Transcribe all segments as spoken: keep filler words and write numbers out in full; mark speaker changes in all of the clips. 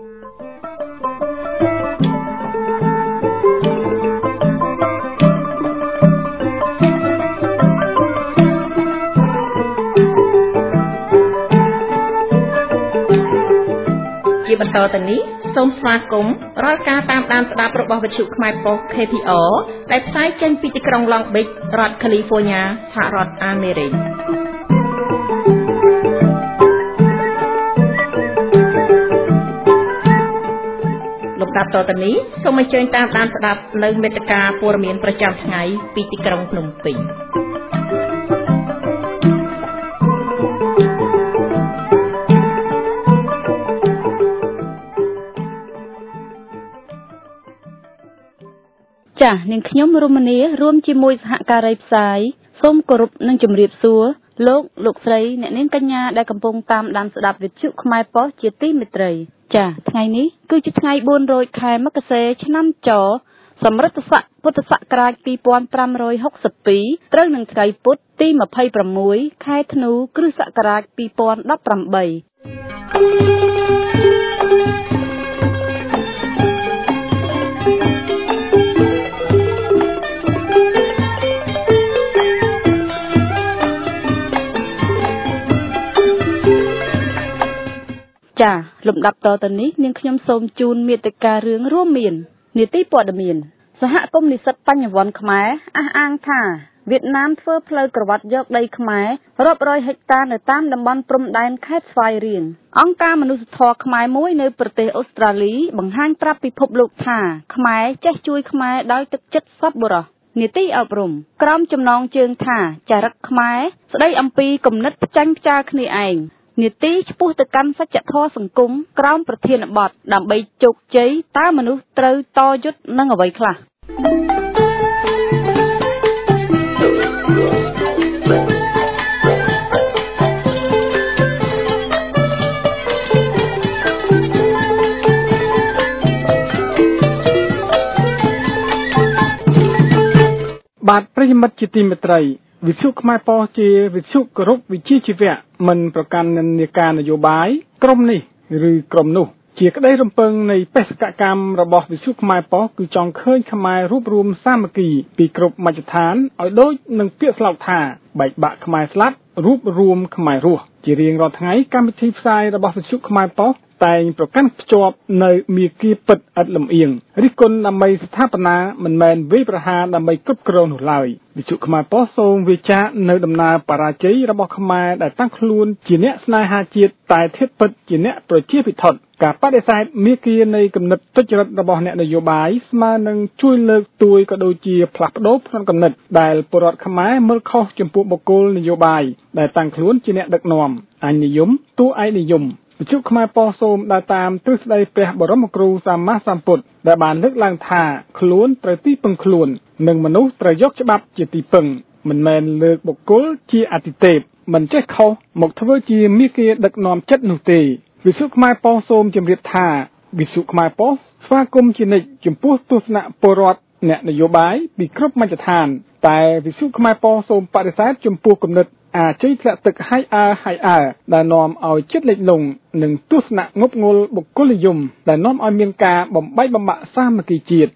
Speaker 1: ជាបន្តទៅនេះសូមស្វាគមន៍រាល់ការតាមដានស្ដាប់របស់វិទ្យុខ្មែរប៉ុស្តិ៍ K P R ដែលផ្សាយចេញពីទីក្រុង Long Beach រដ្ឋ California សហរដ្ឋអាមេរិកលំដាប់តទៅនេះសូមអញ្ជើញតាមដានស្ដាប់នៅមេត្តាព័ត៌មានប្រចាំថ្ងៃពីទីក្រុងភ្នំពេញចា៎នាងខ្ញុំរមនីរួមជាមួយសហការីផ្សាយសូមគោរពនិងជម្រាបសួរលោកលោកស្រីអ្នកនាងកញ្ញាដែលកំពុងតាមដានស្ដាប់វិទ្យុខ្មែរប៉ុស្តិ៍ជាទីមេត្រីចា៎ថ្ងៃនេះគឺជាថ្ងៃបួនរោចខែមករាឆ្នាំចសម្រិតស័កពុទ្ធសករាជពីរពាន់ប្រាំរយហុកសិបពីរត្រូវនឹងថ្ងៃពុធទីម្ភៃប្រាំមួយខែធ្នូគ្រិស្តសករាជពីរពាន់ដប់ប្រាំបីចាលំដាប់តទៅនេះនាងខ្ញុំសូមជូនមេត្តារឿងរួមមាននីតិព័ត៌មានសហគមន៍និស្សិតបញ្ញវន្តខ្មែរអះអាងថាវៀតណាមធ្វើផ្លូវក្រវ៉ាត់យកដីខ្មែររាប់រយហិកតានៅតាមតំបន់ព្រំដែនខេត្តស្វាយរៀងអង្គការមនុស្សធម៌ខ្មែរមួយនៅប្រទេសអូស្ត្រាលីបង្ហាញប្រាប់ពិភពលោកថាខ្មែរចេះជួយខ្មែរដោយទឹកចិត្តសប្បុរសនីតិអប់រំក្រោមចំណងជើងថាចរិតខ្មែរស្ដីអំពីគំនិតផ្ចាញ់ផ្ចាកគ្នាឯងនីតិឆ្ពោះទៅកាន់សច្ចធម៌សង្គមក្រោមប្រធានបទដើម្បីជោគជ័យតើមនុស្សត្រូវតយុទ្ធនឹងអ្វីខ្លះ
Speaker 2: បាទប្រិយមិត្តជាទីមេត្រីវិទ្យុខ្មែរប៉ុស្តិ៍ជាវិទ្យុគោរពវិជ្ជាជីវៈមិនប្រកាន់និន្នាការនយោបាយក្រុមនេះឬក្រុមនោះជាក្តីរំពឹងនៃបេសកកម្មរបស់វិទ្យុខ្មែរប៉ុស្តិ៍គឺចង់ឃើញខ្មែររួបរวมសាមគ្គីពីគ្រប់មជ្ឈដ្ឋានឲ្យដូចនឹងពាក្យស្លោកថាបែកបាក់ខ្មែរស្លាប់រួបរวมខ្មែររស់ជារៀងរាល់ថ្ងៃកម្មវិធីផ្សាយរបស់វិទ្យុខ្មែរប៉ុស្តិ៍តែងប្រកាន់ភ្ជាប់នៅមាគ៌ាពិតឥតលំអៀងរិះគន់ដើម្បីស្ថាបនាមិនមែនវាយប្រហារដើម្បីគ្រប់គ្រងនោះឡើយវិទ្យុខ្មែរប៉ុស្តិ៍សូមវិចារនៅដំណើរបរាជ័យរបស់ខ្មែរដែលតាំងខ្លួនជាអ្នកស្នេហាជាតិតែធៀបពិតជាអ្នកប្រជាពិធដ្ឋការបដិសេធមាគ៌ានៃគំនិតទុច្ចរិតរបស់អ្នកនយោបាយស្មើនឹងជួយលើកទួយក៏ដូចជាផ្លាស់ប្ដូរផ្នត់គំនិតដែលពលរដ្ឋខ្មែរមើលខុសចំពោះបុគ្គលនយោបាយដែលតាំងខ្លួនជាអ្នកដឹកនាំអញនិយមតួឯកនិយមវិទ្យុខ្មែរប៉ុស្តិ៍សូមដើរតាមទ្រឹស្ដីព្រះបរមគ្រូសម្មាសម្ពុទ្ធដែលបានលើកឡើងថាខ្លួនត្រូវទីពឹងខ្លួននិងមនុស្សត្រូវយកច្បាប់ជាទីពឹងមិនមែនលើកបុគ្គលជាអតិទេពមិនចេះខុសមកធ្វើជាមាគ៌ាដឹកនាំចិត្តនោះទេវិទ្យុខ្មែរប៉ុស្តិ៍សូមជម្រាបថាវិទ្យុខ្មែរប៉ុស្តិ៍ស្វាគមន៍ជានិច្ចចំពោះទស្សនៈពលរដ្ឋអ្នកនយោបាយពីគ្រប់មជ្ឈដ្ឋានតែវិទ្យុខ្មែរប៉ុស្តិ៍សូមបដិសេធចំពោះគំនិតអាច័យធ្លាក់ទឹកហាយអើហាយអើដែលនាំឲ្យចិត្តលិចលង់និងទស្សនៈងប់ងល់បុគ្គលនិយមដែលនាំឲ្យមានការបំបែកបំបាក់សាមគ្គីជាតិ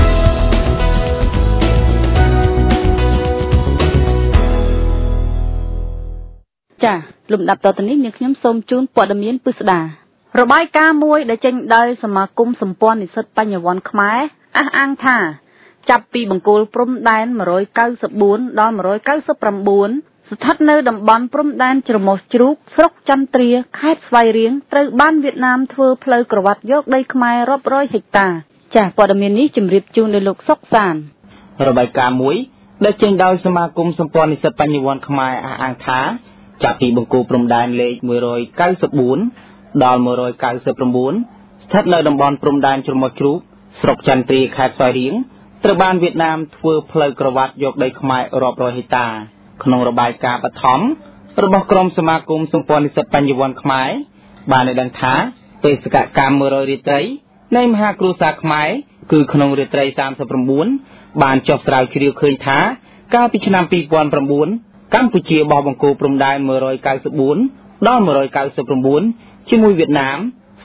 Speaker 1: ចាលំដាប់តទៅនេះនាងខ្ញុំសូមជូនព័ត៌មានពិស្ដារបាយការណ៍មួយដែលចេញដោយសមាគមសម្ព័ន្ធនិស្សិតបញ្ញវន្តខ្មែរអះអាងថាចាប់ពីបង្គោលព្រំដែនមួយរយកៅសិបបួនដល់មួយរយកៅសិបប្រាំបួនស្ថិតនៅតំបន់ព្រំដែនច្រមុះជ្រូកស្រុកចន្ទ្រាខេត្តស្វាយរៀងត្រូវបានវៀតណាមធ្វើផ្លូវក្រវ៉ាត់យកដីខ្មែររាប់រយហិកតាចាស់ព័ត៌មាននេះជម្រាបជូនដល់លោកសុកសាន
Speaker 3: របាយការណ៍មួយដែលចេញដោយសមាគមសម្ព័ន្ធនិស្សិតបញ្ញវន្តខ្មែរអះអាងថាចាប់ពីបង្គោលព្រំដែនលេខមួយរយកៅសិបបួនដល់មួយរយកៅសិបប្រាំបួនស្ថិតនៅតំបន់ព្រំដែនច្រមុះជ្រូកស្រុកចន្ទ្រាខេត្តស្វាយរៀងត្រូវបានវៀតណាមធ្វើផ្លូវក្រវ៉ាត់យកដីខ្មែររាប់រយហិកតាក្នុងរបាយការណ៍បឋមរបស់ក្រុមសមាគមសម្ព័ន្ធនិស្សិតបញ្ញវន្តខ្មែរបានឲ្យដឹងថាបេសកកម្មមួយរយរាត្រីនៃមហាគ្រួសារខ្មែរគឺក្នុងរាត្រីសាមសិប៩បានចុះស្រាវជ្រាវឃើញថាកាលពីឆ្នាំពីរពាន់ប្រាំបួនកម្ពុជាបោះបង្គោលព្រំដែនមួយរយកៅសិបបួនដល់មួយរយកៅសិបប្រាំបួនជាមួយវៀតណាមស្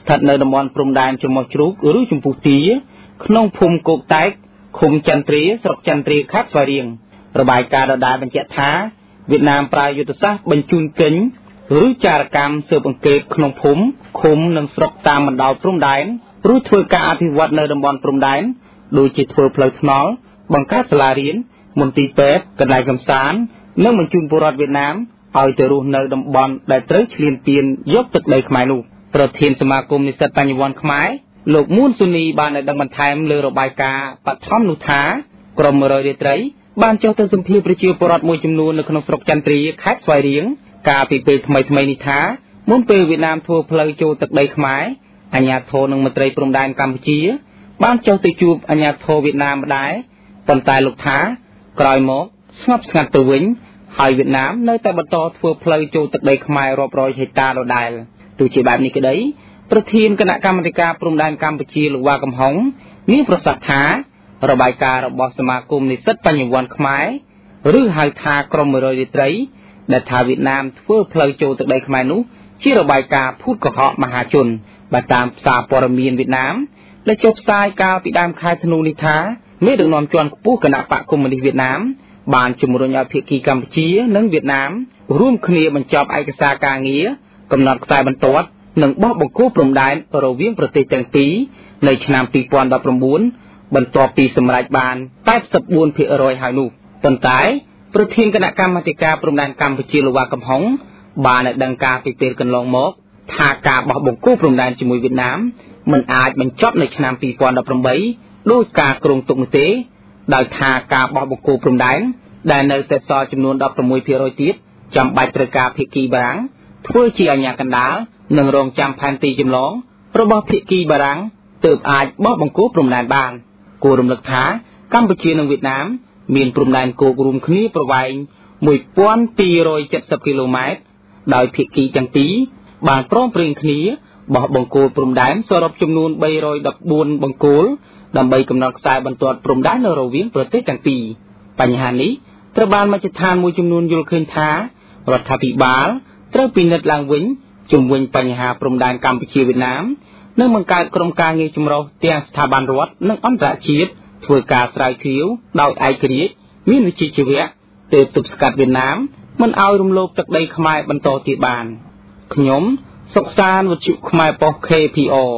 Speaker 3: ស្ថិតនៅតំបន់ព្រំដែនចំមុះជ្រូកឬចំពុះទាក្នុងភូមិគោកតែកឃុំចន្ទ្រាស្រុកចន្ទ្រាខេត្តស្វាយរៀងរបាយការណ៍ដដែលបញ្ជាក់ថាវៀតណាមប្រើយុទ្ធសាស្ត្របញ្ជូនចេញឬចារកម្មស៊ើបអង្កេតក្នុងភូមិឃុំនិងស្រុកតាមបណ្ដោយព្រំដែនរួចធ្វើការអភិវឌ្ឍនៅតំបន់ព្រំដែនដូចជាធ្វើផ្លូវថ្នល់បង្កើតសាលារៀនមន្ទីរពេទ្យកន្លែងកម្សាន្តនិងបញ្ជូនពលរដ្ឋវៀតណាមឲ្យទៅរស់នៅតំបន់ដែលត្រូវឈ្លានពានយកទឹកដីខ្មែរនោះប្រធានសមាគមនិស្សិតបញ្ញវន្តខ្មែរលោកមួនស៊ូនីបានឲ្យដឹងបន្ថែមលើរបាយការណ៍បឋមនោះថាក្រម100រាត្រីបានចុះទៅសម្ភាសប្រជាពលរដ្ឋមួយចំនួននៅក្នុងស្រុកចន្ទ្រាខេត្តស្វាយរៀងកាលពីពេលថ្មីថ្មីនេះថាមុនពេលវៀតណាមធ្វើផ្លូវចូលទឹកដីខ្មែរអាជ្ញាធរនិងមន្ត្រីព្រំដែនកម្ពុជាបានចុះទៅជួបអាជ្ញាធរវៀតណាមម្ដាយប៉ុន្តែលោកថាក្រោយមកស្ងប់ស្ងាត់ទៅវិញហើយវៀតណាមនៅតែបន្តធ្វើផ្លូវចូលទឹកដីខ្មែររាប់រយហិកតាដដែលទោះជាបែបនេះក្តីប្រធានគណៈកម្មាធិការព្រំដែនកម្ពុជាលោកវ៉ាកំហុងមានប្រសាសន៍ថារបាយការណ៍របស់សមាគមនិស្សិតបញ្ញវន្តខ្មែរឬហៅថាក្រម100រាត្រីដែលថាវៀតណាមធ្វើផ្លូវចូលទឹកដីខ្មែរនោះជារបាយការណ៍ភូតកុហកមហាជនបើតាមសារព័ត៌មានវៀតណាមដែលចុះផ្សាយកាលពីដើមខែធ្នូនេះថាមេដឹកនាំជាន់ខ្ពស់គណៈបកកុម្មុយនីសវៀតណាមបានជំរុញឲ្យភាគីកម្ពុជានិងវៀតណាមរួមគ្នាបញ្ចប់ឯកសារការងារកំណត់ខ្សែបន្ទាត់និងបោះបង្គោលព្រំដែនរវាងប្រទេសទាំងពីរនៅឆ្នាំពីរពាន់ដប់ប្រាំបួនបន្ទាប់ពីសម្រេចបាន八十四ភាគរយ ហើយនោះប៉ុន្តែប្រធានគណៈកម្មាធិការព្រំដែនកម្ពុជាលោកវ៉ាកំហុងបានឲ្យដឹងការពីពេលកន្លងមកថាការបោះបង្គោលព្រំដែនជាមួយវៀតណាមមិនអាចបញ្ចប់នៅឆ្នាំពីរពាន់ដប់ប្រាំបីដោយការគ្រោងទុកនោះទេដោយថាការបោះបង្គោលព្រំដែនដែលនៅតែសល់ចំនួនដប់ប្រាំមួយភាគរយ ទៀតចាំបាច់ត្រូវការភាគីបារាំងធ្វើជាអាជ្ញាកណ្ដាលនិងរងចាំផែនទីចម្លងរបស់ភាគីបារាំងទើបអាចបោះបង្គោលព្រំដែនបានគួររំលឹកថាកម្ពុជានិងវៀតណាមមានព្រំដែនគោករួមគ្នាប្រវែងមួយពាន់ពីររយសិបគីឡូម៉ែត្រដោយភាគីទាំងពីរបានព្រមព្រៀងគ្នាបោះបង្គោលព្រំដែនសរុបចំនួនបីរយដប់បួនបង្គោលដើម្បីកំណត់ខ្សែបន្ទាត់ព្រំដែននៅរវាងប្រទេសទាំងពីរបញ្ហានេះត្រូវបានមជ្ឈដ្ឋានមួយចំនួនយល់ឃើញថារដ្ឋាភិបាលត្រូវពិនិត្យឡើងវិញជុំវិញបញ្ហាព្រំដែនកម្ពុជាវៀតណាមនិងបង្កើតក្រុមការងារចម្រុះទាំងស្ថាប័នរដ្ឋនិងអន្តរជាតិធ្វើការស្រាវជ្រាវដោយឯករាជ្យមានវិជ្ជាជីវៈទើបទប់ស្កាត់វៀតណាមមិនឲ្យរំលោភទឹកដីខ្មែរបន្តទៀតបានខ្ញុំសុកសានវិទ្យុខ្មែរប៉ុស្តិ៍ ខេ ភី អូ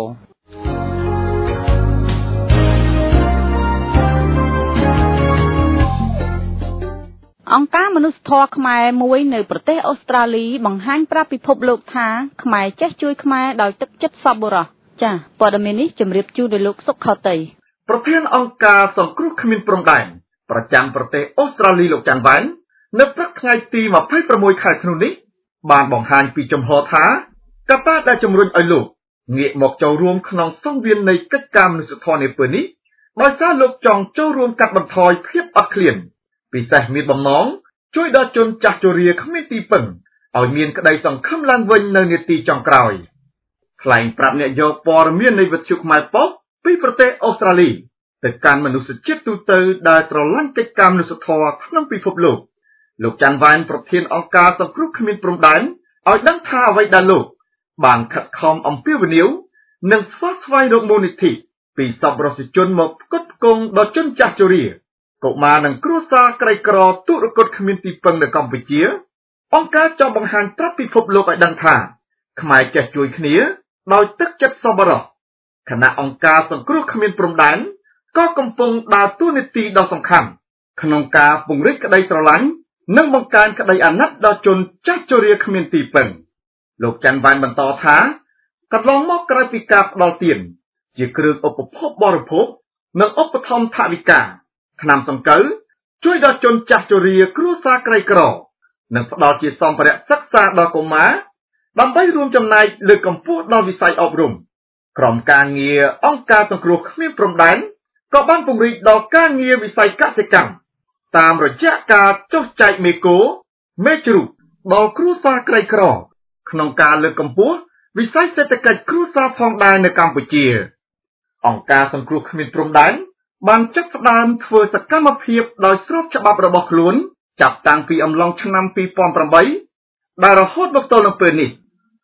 Speaker 1: អង្គការមនុស្សធម៌ខ្មែរមួយនៅប្រទេសអូស្ត្រាលីបង្ហាញប្រាប់ពិភពលោកថាខ្មែរចេះជួយខ្មែរដោយទឹកចិត្តសប្បុរសចា៎ព័ត៌មាននេះជម្រាបជូនដល់លោកសុខខុតី
Speaker 4: ប្រធានអង្គការសង្គ្រោះគ្មានព្រំដែនប្រចាំប្រទេសអូស្ត្រាលីលោកចាន់វ៉ាន់នៅព្រឹកថ្ងៃទីម្ភៃប្រាំមួយខែធ្នូនេះបានបង្ហាញពីចំហថាកត្តាដែលជំរុញឲ្យលោកងាកមកចូលរួមក្នុងសង្វៀននៃកិច្ចការមនុស្សធម៌នាពេលនេះដោយសារលោកចង់ចូលរួមកាត់បន្ថយភាពអត់ឃ្លានពិសេសមានបំណងជួយដល់ជនចាស់ជរាគ្មានទីពឹងឲ្យមានក្តីសង្ឃឹមឡើងវិញនៅនាទីចុងក្រោយថ្លែងប្រាប់អ្នកយកព័ត៌មាននៃវិទ្យុខ្មែរប៉ុស្តិ៍ពីប្រទេសអូស្ត្រាលីទៅកាន់មនុស្សជាតិទូទៅដែលស្រឡាញ់កិច្ចការមនុស្សធម៌ក្នុងពិភពលោកលោកចាន់វ៉ាន់ប្រធានអង្គការសង្គ្រោះគ្មានព្រំដែនឲ្យដឹងថាអ្វីដែលលោកបានខិតខំអំពាវនាវនិងស្វាស្វែងរកមូលនិធិពីសប្បុរសជនមកផ្គត់ផ្គង់ដល់ជនចាស់ជរាកុមារនិងគ្រួសារក្រីក្រទុរគតគ្មានទីពឹងនៅកម្ពុជាអង្គការចង់បង្ហាញប្រាប់ពិភពលោកឲ្យដឹងថាខ្មែរចេះជួយគ្នាដោយទឹកចិត្តសប្បុរសគណៈអង្គការសង្គ្រោះគ្មានព្រំដែនក៏កំពុងដើរតួនាទីដ៏សំខាន់ក្នុងការពង្រីកក្តីស្រឡាញ់និងបង្កើនក្តីអាណិតដល់ជនចាស់ជរាគ្មានទីពឹងលោកចាន់វ៉ាន់បន្តថាកន្លងមកក្រៅពីការផ្ដល់ទានជាគ្រឿងឧបភោគបរិភោគនិងឧបត្ថម្ភថវិកាថ្នាំសង្កូវជួយដល់ជនចាស់ជរាគ្រួសារក្រីក្រនិងផ្ដល់ជាសម្ភារៈសិក្សាដល់កុមារដើម្បីរួមចំណែកលើកកម្ពស់ដល់វិស័យអប់រំក្រុមការងារអង្គការសង្គ្រោះគ្មានព្រំដែនក៏បានពង្រីកដល់ការងារវិស័យកសិកម្មតាមរយៈការចុះចែកមេកូមេជ្រូកដល់គ្រួសារក្រីក្រក្នុងការលើកកម្ពស់វិស័យសេដ្ឋកិច្ចគ្រួសារផងដែរនៅកម្ពុជាអង្គការសង្គ្រោះគ្មានព្រំដែនបានចាត់ផ្ដើមធ្វើសកម្មភាពដោយស្របច្បាប់របស់ខ្លួនចាប់តាំងពីអំឡុងឆ្នាំពីរពាន់ប្រាំបីដែលរហូតមកទល់នឹងពេលនេះ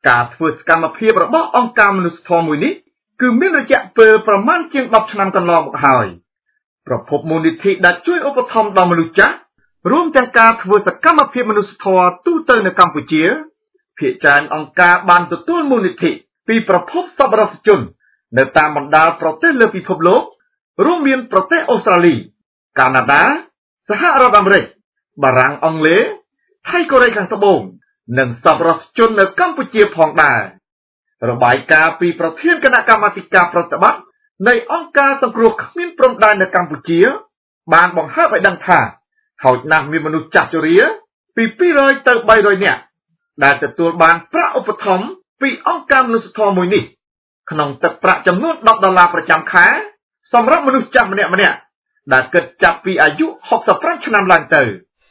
Speaker 4: ការធ្វើសកម្មភាពរបស់អង្គការមនុស្សធម៌មួយនេះគឺមានរយៈពេលប្រមាណជាងដប់ឆ្នាំកន្លងមកហើយប្រភពមូលនិធិដែលជួយឧបត្ថម្ភដល់មនុស្សចាស់រួមទាំងការធ្វើសកម្មភាពមនុស្សធម៌ទូទៅនៅកម្ពុជាភាគច្រើនអង្គការបានទទួលមូលនិធិពីប្រភពសប្បុរសជននៅតាមបណ្ដាប្រទេសលើពិភពលោករួមមានប្រទេសអូស្ត្រាលីកាណាដាសហរដ្ឋអាមេរិកបារាំងអង់គ្លេសថៃកូរ៉េខាងត្បូងនិងសប្បុរសជននៅកម្ពុជាផងដែររបាយការណ៍ពីប្រធានគណៈកម្មាធិការប្រតិបត្តិនៃអង្គការសង្គ្រោះគ្មានព្រំដែននៅកម្ពុជាបានបង្ហើបឲ្យដឹងថាហោចណាស់មានមនុស្សចាស់ជរាពីពីររយទៅបីរយនាក់ដែលទទួលបានប្រាក់ឧបត្ថម្ភពីអង្គការមនុស្សធម៌មួយនេះក្នុងទឹកប្រាក់ចំនួនដប់ដុល្លារប្រចាំខែសម្រាប់មនុស្សចាស់ម្នាក់ម្នាក់ដែលគិតចាប់ពីអាយុហុកសិបប្រាំឆ្នាំឡើងទៅ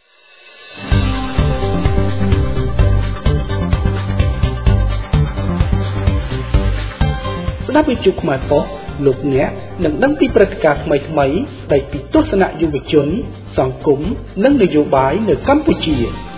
Speaker 5: ស្ដាប់វិទ្យុខ្មែរប៉ុស្តិ៍លោកអ្នកនឹងដឹងពីព្រឹត្តិការណ៍ថ្មីៗស្ដីពីទស្សនៈយុវជនសង្គមនិងនយោបាយនៅកម្ពុជា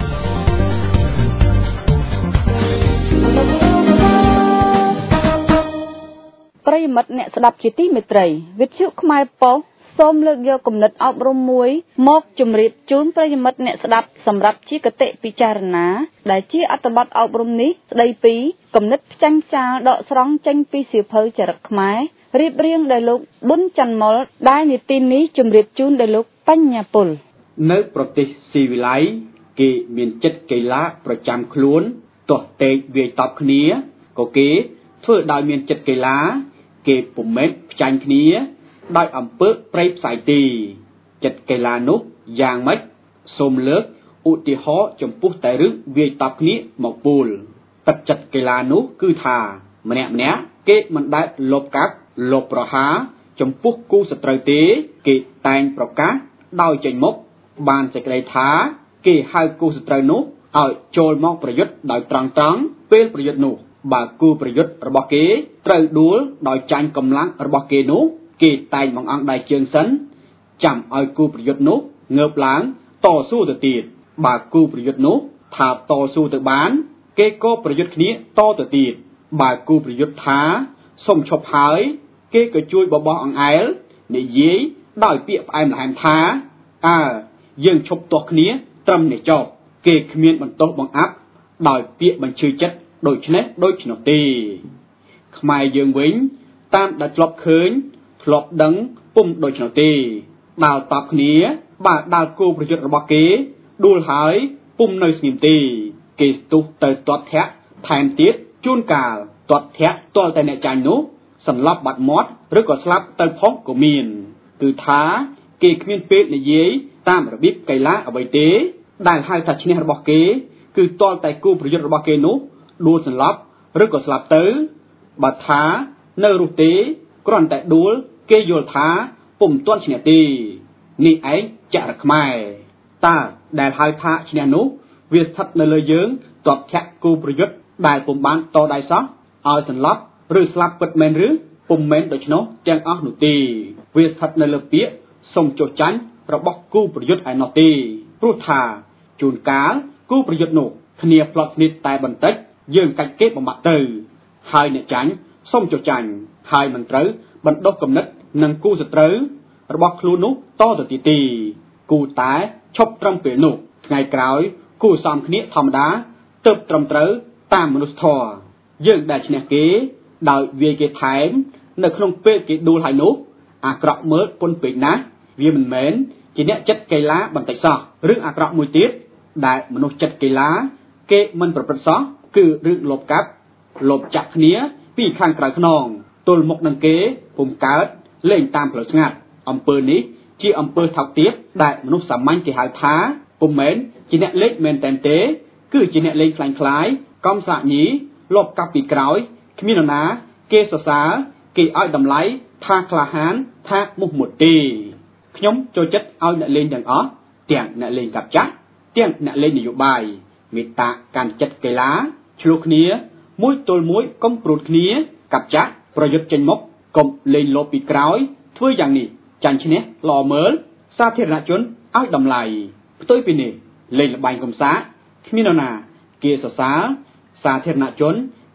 Speaker 1: ប្រិយមិត្តអ្នកស្ដាប់ជាទីមេត្រីវិទ្យុខ្មែរប៉ុស្តិ៍សូមលើកយកគំនិតអប់រំមួយមកជម្រាបជូនប្រិយមិត្តអ្នកស្ដាប់សម្រាប់ជាគតិពិចារណាដែលជាអត្ថបទអប់រំនេះស្ដីពីគំនិតផ្ចាញ់ចាលដកស្រង់ចេញពីសៀវភៅចរិតខ្មែររៀបរៀងដោយលោកប៊ុនច័ន្ទមុលដែលនីតិនេះជម្រាបជូនដោយលោកបញ្ញាពល
Speaker 6: នៅប្រទេសស៊ីវិល័យគេមានចិត្តកីឡាប្រចាំខ្លួនទាស់តេកវាយតប់គ្នាក៏គេធ្វើដោយមានចិត្តកីឡាគេពុំមែនផ្ចាញ់គ្នាដោយអំពើប្រៃផ្សាយទីចិត្តកីឡានោះយ៉ាងម៉េចសូមលើកឧទាហរណ៍ចំពោះតែរឿងវាយតប់គ្នាមកពូលទឹកចិត្តកីឡានោះគឺថាម្នាក់ម្នាក់គេមិនដែលលបកាប់លបប្រហារចំពោះគូសត្រូវទេគេតែងប្រកាសដោយចេញមុខបានសេចក្តីថាគេហៅគូសត្រូវនោះឲ្យចូលមកប្រយុទ្ធដោយត្រង់ត្រង់ពេលប្រយុទ្ធនោះបើគូប្រយុទ្ធរបស់គេត្រូវដួលដោយចាញ់កម្លាំងរបស់គេនោះគេតែងបង្អង់ដៃជើងសិនចាំឲ្យគូប្រយុទ្ធនោះងើបឡើងតស៊ូទៅទៀតបើគូប្រយុទ្ធនោះថាតស៊ូទៅបានគេក៏ប្រយុទ្ធគ្នាតទៅទៀតបើគូប្រយុទ្ធថាសុំឈប់ហើយគេក៏ជួយបបោះអង្អែលនិយាយដោយពាក្យផ្អែមល្ហែមថាអើយើងឈប់ទាស់គ្នាត្រឹមនេះចប់គេគ្មានបន្ទោសបង្អាប់ដោយពាក្យបញ្ឈឺចិត្តដូចនេះដូចនោះទេខ្មែរយើងវិញតាមដែលធ្លាប់ឃើញធ្លាប់ដឹងពុំដូចនោះទេដើរតបគ្នាបើដើរគោប្រយុទ្ធរបស់គេដួលហើយពុំនៅស្ងៀមទេគេស្ទុះទៅទាត់ធាក់ថែមទៀតជួនកាលទាត់ធាក់ទាល់តែអ្នកចាញ់នោះសន្លប់បាត់មាត់ឬក៏ស្លាប់ទៅផងក៏មានគឺថាគេគ្មានពេលនិយាយតាមរបៀបកីឡាអ្វីទេដែលហៅថាឈ្នះរបស់គេគឺទាល់តែគូប្រយុទ្ធរបស់គេនោះដួលសន្លប់ឬក៏ស្លាប់ទៅបើថានៅរស់ទេគ្រាន់តែដួលគេយល់ថាពុំទាន់ឈ្នះទេនេះឯងចរិតខ្មែរតើដែលហៅថាឈ្នះនោះវាស្ថិតនៅលើយើងទាត់ធាក់គូប្រយុទ្ធដែលពុំបានតដៃសោះឲ្យសន្លប់ឬស្លាប់ពិតមែនឬពុំមែនដូច្នោះទាំងអស់នោះទេវាស្ថិតនៅលើពាក្យសុំចុះចាញ់របស់គូប្រយុទ្ធឯណោះទេព្រោះថាជួនកាលគូប្រយុទ្ធនោះគ្នាផ្លត់គ្នាតែបន្តិចយើងកាច់គេបំបាក់ទៅហើយអ្នកចាញ់សុំចុះចាញ់ហើយមិនត្រូវបណ្ដុះគំនិតនឹងគូសត្រូវរបស់ខ្លួននោះតទៅទៀតទេគូតែឈប់ត្រឹមពេលនោះថ្ងៃក្រោយគូសំគ្នាធម្មតាទៅត្រឹមត្រូវតាមមនុស្សធម៌យើងដែលឈ្នះគេដោយវាយគេថែមនៅក្នុងពេលគេដួលហើយនោះអាក្រក់មើលពុនពេកណាស់វាមិនមែនជាអ្នកចិត្តកីឡាបន្តិចសោះរឿងអាក្រក់មួយទៀតដែលមនុស្សចិត្តកីឡាគេមិនប្រព្រឹត្តសោះគឺរឿងលបកាប់លបចាក់គ្នាពីខាងក្រៅខ្នងទល់មុខនឹងគេពុំកើតលេងតាមផ្លូវស្ងាត់អំពើនេះជាអំពើថោកទាបដែលមនុស្សសាមញ្ញគេហៅថាពុំមែនជាអ្នកលេងមែនតែនទេគឺជាអ្នកលេងខ្លាញ់ខ្លាយកំសាកញីលបកាប់ពីក្រោយគ្មាននរណាគេសរសើរគេឲ្យតម្លៃថាក្លាហានថាមុខមុតទេខ្ញុំចូលចិត្តឲ្យអ្នកលេងទាំងអស់ទាំងអ្នកលេងកាប់ចាក់ទាំងអ្នកលេងនយោបាយមេត្តាកាន់ចិត្តកីឡាឆ្លោះគ្នាមួយទល់មួយកុំព្រួតគ្នាកាប់ចាក់ប្រយុទ្ធចេញមុខកុំលេងលបពីក្រោយធ្វើយ៉ាងនេះចាញ់ឈ្នះល្អមើលសាធារណជនឲ្យតម្លៃផ្ទុយពីនេះលេងល្បែងកំសាកគ្មាននរណាគេសរសើរសាធារណជន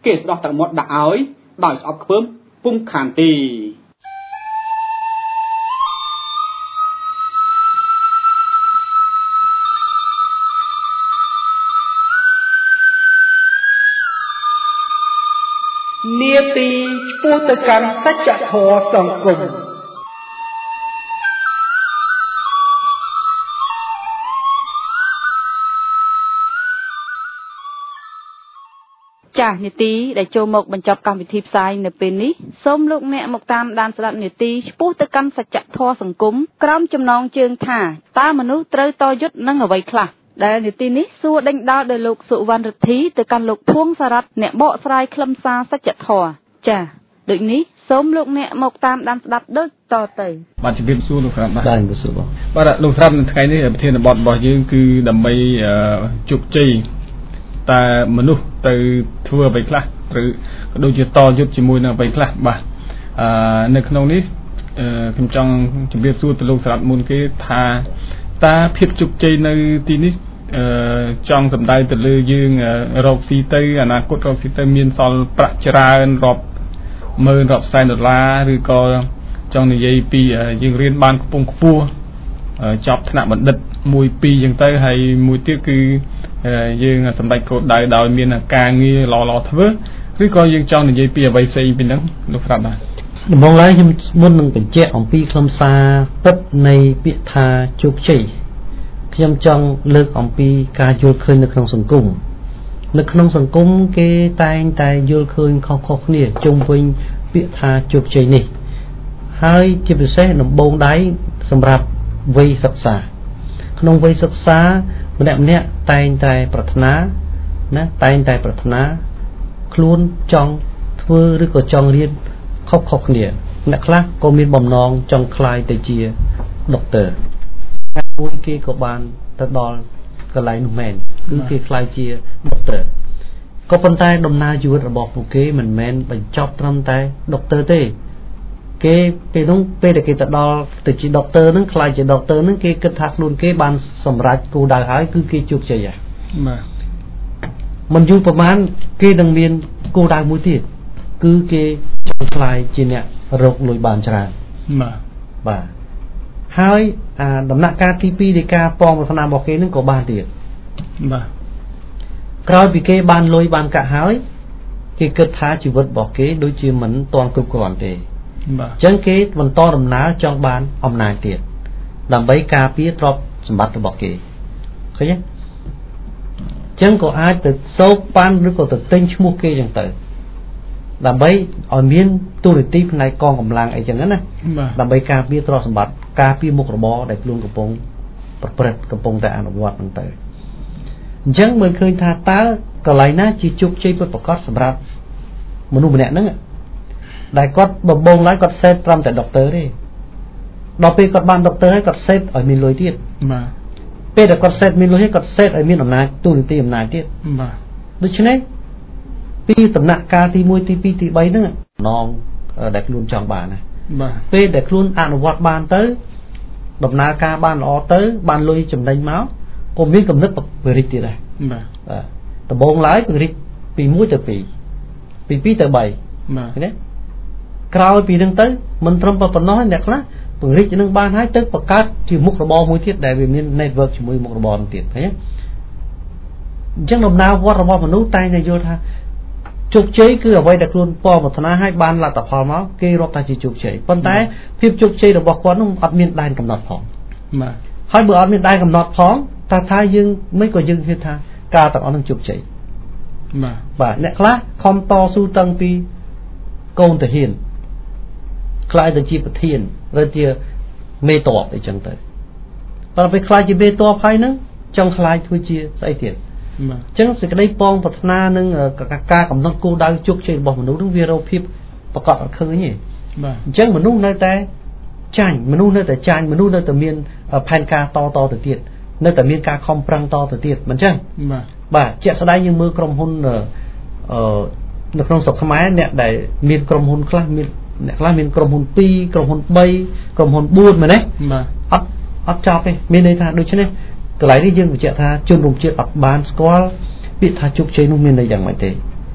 Speaker 6: គេស្ដោះទឹកមាត់ដាក់ឲ្យដោយស្អប់ខ្ពើមពុំខានទីនាទីឆ្ពោះទៅកាន់សច្ចធម៌សង្គម
Speaker 1: ចាស់នាទីដែលចូលមកបញ្ចប់កម្មវិធីផ្សាយនៅពេលនេះសូមលោកអ្នកមកតាមដានស្ដាប់នាទីឆ្ពោះទៅកាន់សច្ចធម៌សង្គមក្រោមចំណងជើងថាតើមនុស្សត្រូវតយុទ្ធនឹងអ្វីខ្លះដែលនាទីនេះសួរដេញដោលដោយលោកសុវណ្ណរិទ្ធីទៅកាន់លោកភួងសារ៉ាត់អ្នកបកស្រាយខ្លឹមសារសច្ចធម៌ចា៎ដូចនេះសូមលោកអ្នកមកតាមដានស្ដាប់ដូចតទៅ
Speaker 2: បាទជំរាបសួរលោកស្រាប់បាទ
Speaker 3: បាទជំរាបសួរ
Speaker 2: បាទលោកស្រាប់នៅថ្ងៃនេះប្រធានបទរបស់យើងគឺដើម្បីជោគជ័យតើមនុស្សទៅធ្វើអ្វីខ្លះឬក៏ដូចជាតយុទ្ធជាមួយនឹងអ្វីខ្លះបាទអឺនៅក្នុងនេះខ្ញុំចង់ជម្រាបសួរទៅលោកស្រាប់មុនគេថាតើភាពជោគជ័យនៅទីនេះអឺចង់សម្ដែងទៅលើយើងរកស៊ីទៅអនាគតរកស៊ីទៅមានសល់ប្រាក់ច្រើនរាប់ម៉ឺនរាប់សែនដុល្លារឬក៏ចង់និយាយពីយើងរៀនបានខ្ពង់ខ្ពស់ចប់ថ្នាក់បណ្ឌិតមួយពីរអញ្ចឹងទៅហើយមួយទៀតគឺយើងសម្ដេចគោលដៅដោយមានការងារល្អៗធ្វើឬក៏យើងចង់និយាយពីអ្វីផ្សេងពីហ្នឹងលោកស្រាប់បាទ
Speaker 7: ដំបូងឡើយខ្ញុំមុននឹងបញ្ជាក់អំពីខ្លឹមសារពិតនៃពាក្យថាជោគជ័យខ្ញុំចង់លើកអំពីការយល់ឃើញនៅក្នុងសង្គមនៅក្នុងសង្គមគេតែងតែយល់ឃើញខុសៗគ្នាជុំវិញពាក្យថាជោគជ័យនេះហើយជាពិសេសដំបូងដៃសម្រាប់វ័យសិក្សាក្នុងវ័យសិក្សាម្នាក់ម្នាក់តែងតែប្រាថ្នាណាតែងតែប្រាថ្នាខ្លួនចង់ធ្វើឬក៏ចង់រៀនខុសៗគ្នាអ្នកខ្លះក៏មានបំណងចង់ក្លាយទៅជាដុកទ័រមួយគេក៏បានទៅដល់កន្លែងនោះមែនគឺគេក្លាយជាដុកទ័រក៏ប៉ុន្តែដំណើរជីវិតរបស់ពួកគេមិនមែនបញ្ចប់ត្រឹមតែដុកទ័រទេគេពេលនោះពេលដែលគេទៅដល់ទៅជាដុកទ័រហ្នឹងក្លាយជាដុកទ័រហ្នឹងគេគិតថាខ្លួនគេបានសម្រេចគោលដៅហើយគឺគេជោគជ័យហើយ
Speaker 2: បាទ
Speaker 7: មិនយូរប្រហែលគេនឹងមានគោលដៅមួយទៀតគឺគេចង់ក្លាយជាអ្នករកលុយបានច្រើន
Speaker 2: បាទ
Speaker 7: បាទហើយអាដំណាក់កាលទីពីរនៃការប៉ងប្រាថ្នារបស់គេនឹងក៏បានទៀត
Speaker 2: បាទ
Speaker 7: ក្រោយពីគេបានលុយបានកាក់ហើយគេគិតថាជីវិតរបស់គេដូចជាមិនទាន់គ្រប់គ្រាន់ទេ
Speaker 2: បាទ
Speaker 7: អញ្ចឹងគេបន្តដំណើរចង់បានអំណាចទៀតដើម្បីការពារទ្រព្យសម្បត្តិរបស់គេឃើញទេអញ្ចឹងក៏អាចទៅសោកប៉ាន់ឬក៏ទៅទិញឈ្មោះគេអញ្ចឹងទៅដើម្បីឲ្យមានទូរនីតិផ្នែកកងកម្លាំងអីចឹងណាដើម្បីការពារទ្រព្យសម្បត្តិការពារមុខរបរដែលខ្លួនកំពុងប្រព្រឹត្តកំពុងតែអនុវត្តហ្នឹងទៅអញ្ចឹងមើលឃើញថាតើកន្លែងណាជាជោគជ័យពិតប្រាកដសម្រាប់មនុស្សម្នាក់ហ្នឹងដែលគាត់បំបងឡើយគាត់សេតត្រឹមតែដុកទ័រទេដល់ពេលគាត់បានដុកទ័រហើយគាត់សេតឲ្យមានលុយទៀត
Speaker 2: បាទ
Speaker 7: ពេលដែលគាត់សេតមានលុយហើយគាត់សេតឲ្យមានអំណាចទូរនីតិអំណាចទៀត
Speaker 2: បាទ
Speaker 7: ដូច្នេះពីដំណាក់កាលទីមួយទីពីរទីបីហ្នឹងណងដែលខ្លួនចង់បានណា
Speaker 2: បាទ
Speaker 7: ពេលដែលខ្លួនអនុវត្តបានទៅដំណើរការបានល្អទៅបានលុយចំណេញមកក៏មានកំណត់ពរិទ្ធទៀតដែរ
Speaker 2: បាទ
Speaker 7: បាទដំបូងឡើយពរិទ្ធពីមួយទៅពីរពីពីរទៅបី
Speaker 2: បាទ
Speaker 7: ណាក្រោយពីហ្នឹងទៅមិនត្រឹមប៉ុណ្ណោះអ្នកខ្លះពរិទ្ធនឹងបានហើយទៅបង្កើតជាមុខរបរមួយទៀតដែលវាមាន network ជាមួយមុខរបរនោះទៀតឃើញទេអញ្ចឹងដំណើរវត្តរបស់មនុស្សតែងតែយល់ថាជោគជ័យគឺអ្វីដែលខ្លួនប៉ប្រាថ្នាឲ្យបានលទ្ធផលមកគេរាប់ថាជាជោគជ័យប៉ុន្តែភាពជោគជ័យរបស់គាត់នោះអត់មានដែនកំណត់ផង
Speaker 2: បាទ
Speaker 7: ហើយបើអត់មានដែនកំណត់ផងតើថាយើងមិនក៏យើងគិតថាការទាំងអស់នឹងជោគជ័យ
Speaker 2: បាទ
Speaker 7: បាទអ្នកខ្លះខំតស៊ូតាំងពីកូនតាហ៊ានខ្លាយទៅជាប្រធានឬជាមេតបអីចឹងទៅបើពេលខ្លាយជាមេតបហើយហ្នឹងចង់ខ្លាយធ្វើជាស្អីទៀត
Speaker 2: បាទ
Speaker 7: អញ្ចឹងសេចក្តីប៉ងប្រាថ្នានឹងការកំណត់គោលដៅជោគជ័យរបស់មនុស្សនឹងវារោភាពប្រកបអត់ឃើញទេ
Speaker 2: បាទ
Speaker 7: អញ្ចឹងមនុស្សនៅតែចាញ់មនុស្សនៅតែចាញ់មនុស្សនៅតែមានផែនការតតទៅទៀតនៅតែមានការខំប្រឹងតទៅទៀតមិនអញ្ចឹង
Speaker 2: បាទ
Speaker 7: បាទជាក់ស្ដែងយើងមើលក្រុមហ៊ុនអឺនៅក្នុងស្រុកខ្មែរអ្នកដែលមានក្រុមហ៊ុនខ្លះមានអ្នកខ្លះមានក្រុមហ៊ុនពីរក្រុមហ៊ុនបីក្រុមហ៊ុនបួនមែនទេ
Speaker 2: បាទ
Speaker 7: អត់អត់ចប់ទេមានន័យថាដូច្នេះកន្លែងនេះយើងបញ្ជាក់ថាជនរួមជាតិអត់បានស្គាល់ពាក្យថាជោគជ័យនោះមានន័យយ៉ាងម៉េចទេ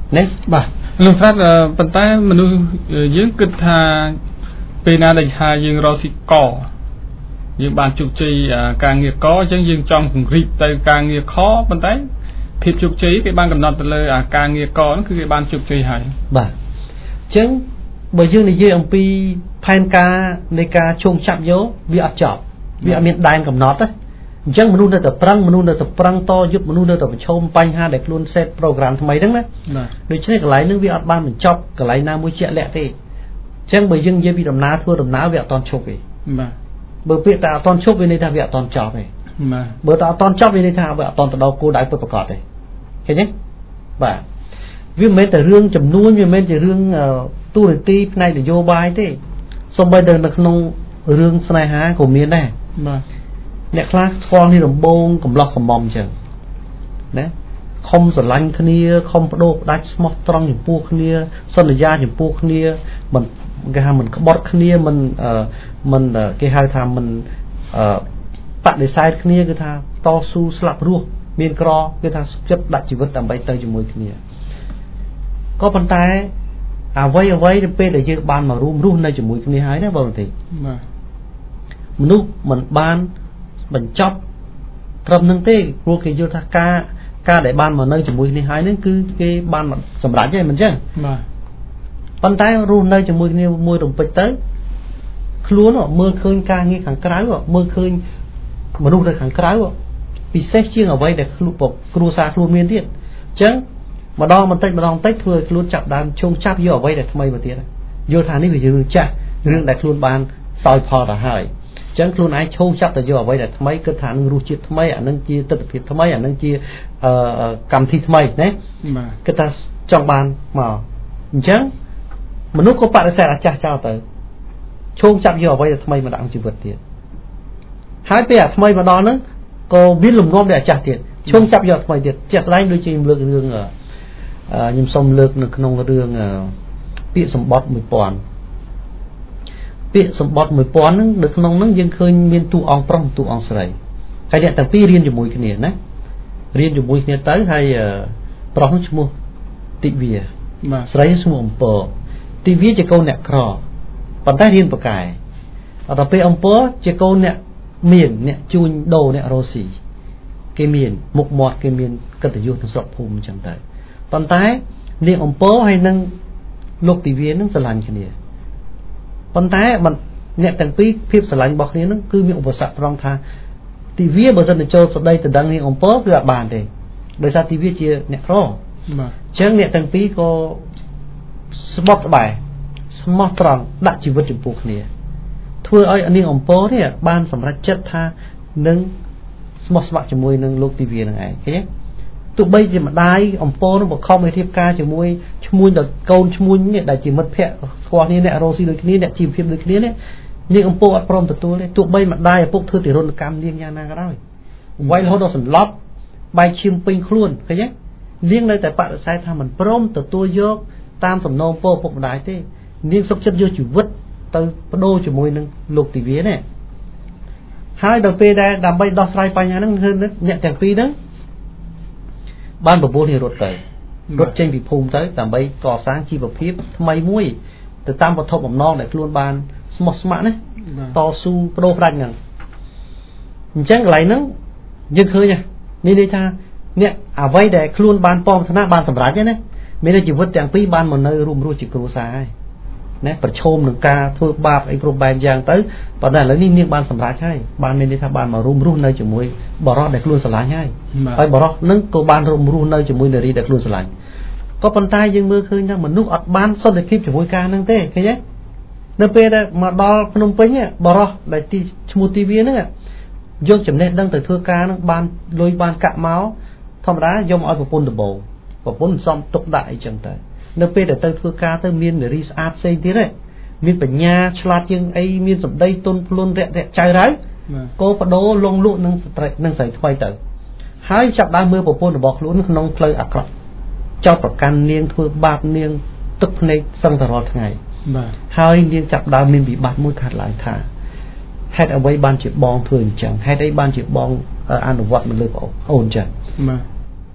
Speaker 2: ណាបាទលោកស្រាប់ប៉ុន្តែមនុស្សយើងគិតថាពេលណាដែលថាយើងរកស៊ីកយើងបានជោគជ័យការងារកអញ្ចឹងយើងចង់ពង្រីកទៅការងារខប៉ុន្តែភាពជោគជ័យគេបានកំណត់ទៅលើអាការងារកហ្នឹងគឺគេបានជោគជ័យហើយបាទអញ្ចឹងបើយើងនិយាយអំពីផែនការនៃការជោងចាប់យកវាអត់ចប់វាអត់មានដែនកំណត់ទេអញ្ចឹងមនុស្សនៅតែប្រឹងមនុស្សនៅតែប្រឹងតយុទ្ធមនុស្សនៅតែប្រឈមបញ្ហាដែលខ្លួន set program ថ្មីហ្នឹងណាដូច្នេះកន្លែងហ្នឹងវាអត់បានបញ្ចប់កន្លែងណាមួយជាក់លាក់ទេអញ្ចឹងបើយើងនិយាយពីដំណើរធ្វើដំណើរវាអត់តន់ឈប់ទេបាទបើពាក្យតែអត់តន់ឈប់វាន័យថាវាអត់តន់ចប់ទេបាទបើតែអត់តន់ចប់វាន័យថាវាអត់តន់ទៅដល់គោលដៅពិតប្រាកដទេឃើញទេបាទវាមិនមែនតែរឿងចំនួនវាមិនមែនជារឿងទូរទស្សន៍ផ្នែកនយោបាយទេសូម្បីតែនៅក្នុងរឿងស្នេហាក៏មានដែរបាទអ្នកខ្លះស្គាល់នេះដំបងកំឡោះកំមុំអញ្ចឹងណាខំស្រឡាញ់គ្នាខំបដូរផ្ដាច់ស្មោះត្រង់ចំពោះគ្នាសន្យាចំពោះគ្នាមិនគេហៅមិនក្បត់គ្នាមិនមិនគេហៅថាមិនបដិសេធគ្នាគឺថាតស៊ូស្លាប់រស់មានក្រគេថាសុខចិត្តដាក់ជីវិតដើម្បីទៅជាមួយគ្នាក៏ប៉ុន្តែអ្វីអ្វីទៅពេលដែលយើងបានមករួមរស់នៅជាមួយគ្នាហើយណាបងប្អូនបាទមនុស្សមិនបានបញ្ចប់ត្រឹមនឹងទេព្រោះគេយល់ថាការការដែលបានមកនៅជាមួយគ្នាហើយនឹងគឺគេបានសម្រេចហើយមិនចឹងបាទប៉ុន្តែរស់នៅជាមួយគ្នាមួយរំពេចទៅខ្លួនមើលឃើញការងារខាងក្រៅមើលឃើញមនុស្សនៅខាងក្រៅពិសេសជាងអ្វីដែលខ្លួនគ្រួសារខ្លួនមានទៀតអញ្ចឹងម្ដងបន្តិចម្ដងបន្តិចធ្វើឲ្យខ្លួនចាប់ដើមជុំចាប់យកអ្វីដែលថ្មីមកទៀតយល់ថានេះវារឿងចាស់រឿងដែលខ្លួនបានសោយផលទៅហើយអញ្ចឹងខ្លួនឯងឈោងចាប់ទៅយកអ្វីដែលថ្មីគិតថានឹងរសជាតិថ្មីអានឹងជាទិដ្ឋភាពថ្មីអានឹងជាកម្មវិធីថ្មីណាគិតថាចង់បានមកអញ្ចឹងមនុស្សក៏បដិសេធអាចាស់ចោលទៅឈោងចាប់យកអ្វីដែលថ្មីមកដាក់ក្នុងជីវិតទៀតហើយពេលអាថ្មីមកដល់ហ្នឹងក៏មានលំងំដល់អាចាស់ទៀតឈោងចាប់យកថ្មីទៀតជាក់ស្ដែងដូចជាខ្ញុំលើករឿងខ្ញុំសូមលើកនៅក្នុងរឿងពាក្យសម្បត្តិមួយពាន់ពាក្យសម្បត្តិមួយពាន់ហ្នឹងនៅក្នុងហ្នឹងយើងឃើញមានតួអង្គប្រុសតួអង្គស្រីហើយអ្នកទាំងពីររៀនជាមួយគ្នាណារៀនជាមួយគ្នាទៅហើយប្រុសឈ្មោះទិវាស្រីឈ្មោះអំពើទិវាជាកូនអ្នកក្រប៉ុន្តែរៀនបកែដល់ពេលអំពើជាកូនអ្នកមានអ្នកជួញដូរអ្នករស់ស៊ីគេមានមុខមាត់គេមានកិត្តិយសក្នុងស្រុកភូមិអញ្ចឹងទៅប៉ុន្តែនាងអំពើហើយនឹងលោកទិវានឹងស្រឡាញ់គ្នាប៉ុន្តែអ្នកទាំងពីរភាពស្រឡាញ់របស់គ្នានឹងគឺមានឧបសគ្គត្រង់ថាទិវាបើសិនទៅចូលស្ដីទៅដឹងនាងអំពើគឺអត់បានទេដោយសារទិវាជាអ្នកក្របាទអញ្ចឹងអ្នកទាំងពីរក៏ស្បត់ស្បែកស្មោះត្រង់ដាក់ជីវិតចំពោះគ្នាធ្វើឲ្យនាងអំពើនេះបានសម្រេចចិត្តថានឹងស្មោះស្ម័គ្រជាមួយនឹងលោកទិវានឹងឯងឃើញទេទោះបីជាម្ដាយអំពើនឹងបខំឲ្យរៀបការជាមួយឈ្មួញដល់កូនឈ្មួញនេះដែលជាមិត្តភក្តិស្គាល់គ្នាអ្នករស់ស៊ីដូចគ្នាអ្នកជីវភាពដូចគ្នានេះនាងអំពើអត់ព្រមទទួលទេទោះបីម្ដាយឪពុកធ្វើទារុណកម្មនាងយ៉ាងណាក៏ដោយវាយរហូតដល់សន្លប់បែកឈាមពេញខ្លួនឃើញទេនាងនៅតែបដិសេធថាមិនព្រមទទួលយកតាមសំណូមពរឪពុកម្ដាយទេនាងសុខចិត្តយកជីវិតទៅបដូរជាមួយនឹងលោកទិវានេះហើយដល់ពេលដែលដើម្បីដោះស្រាយបញ្ហាហ្នឹងគឺអ្នកទាំងពីរហ្នឹងបានប្រមូលគ្នារត់ទៅរត់ចេញពីភូមិទៅដើម្បីកសាងជីវភាពថ្មីមួយទៅតាមវត្ថុបំណងដែលខ្លួនបានស្មោះស្ម័គ្រណាតស៊ូបដូរផ្ដាច់ហ្នឹងអញ្ចឹងកន្លែងហ្នឹងយើងឃើញនេះន័យថាអ្នកអ្វីដែលខ្លួនបានពំថ្នាក់បានសម្រេចណាមានតែជីវិតទាំងពីរបានមកនៅរួមរស់ជាគ្រួសារហើយណាប្រឈមនឹងការធ្វើបាបអីគ្រប់បែបយ៉ាងទៅប៉ុន្តែឥឡូវនេះនាងបានសម្រេចហើយបានមានន័យថាបានមករួមរស់នៅជាមួយបរិសុទ្ធដែលខ្លួនស្រឡាញ់ហើយហើយបរិសុទ្ធនឹងក៏បានរួមរស់នៅជាមួយនារីដែលខ្លួនស្រឡាញ់ក៏ប៉ុន្តែយើងមើលឃើញថាមនុស្សអត់បានសន្តិភាពជាមួយការហ្នឹងទេឃើញទេនៅពេលដែលមកដល់ភ្នំពេញបរិសុទ្ធដែលទីឈ្មោះទីវាហ្នឹងយកចំណេះដឹងទៅធ្វើការហ្នឹងបានលុយបានកាក់មកធម្មតាយកមកឲ្យប្រពន្ធដំបូងប្រពន្ធសំទុកដាក់អីចឹងទៅនៅពេលដែលទៅធ្វើការទៅមាននារីស្អាតផ្សេងទៀតទេមានបញ្ញាឆ្លាតជាងអីមានសម្ដីទន់ភ្លន់រាក់រាក់ចៅរៅក៏បដូរលងលក់នឹងស្ត្រីនឹងស្រីថ្មីទៅហើយចាប់ដើមមើលប្រពន្ធរបស់ខ្លួនក្នុងផ្លូវអាក្រក់ចោទប្រកាន់នាងធ្វើបាបនាងទឹកភ្នែកសឹងតែរាល់ថ្ងៃបាទហើយនាងចាប់ដើមមានវិបត្តិមួយខាត់ឡើងថាហេតុអ្វីបានជាបងធ្វើអញ្ចឹងហេតុអីបានជាបងអនុវត្តមកលើប្អូនអញ្ចឹងបាទហេ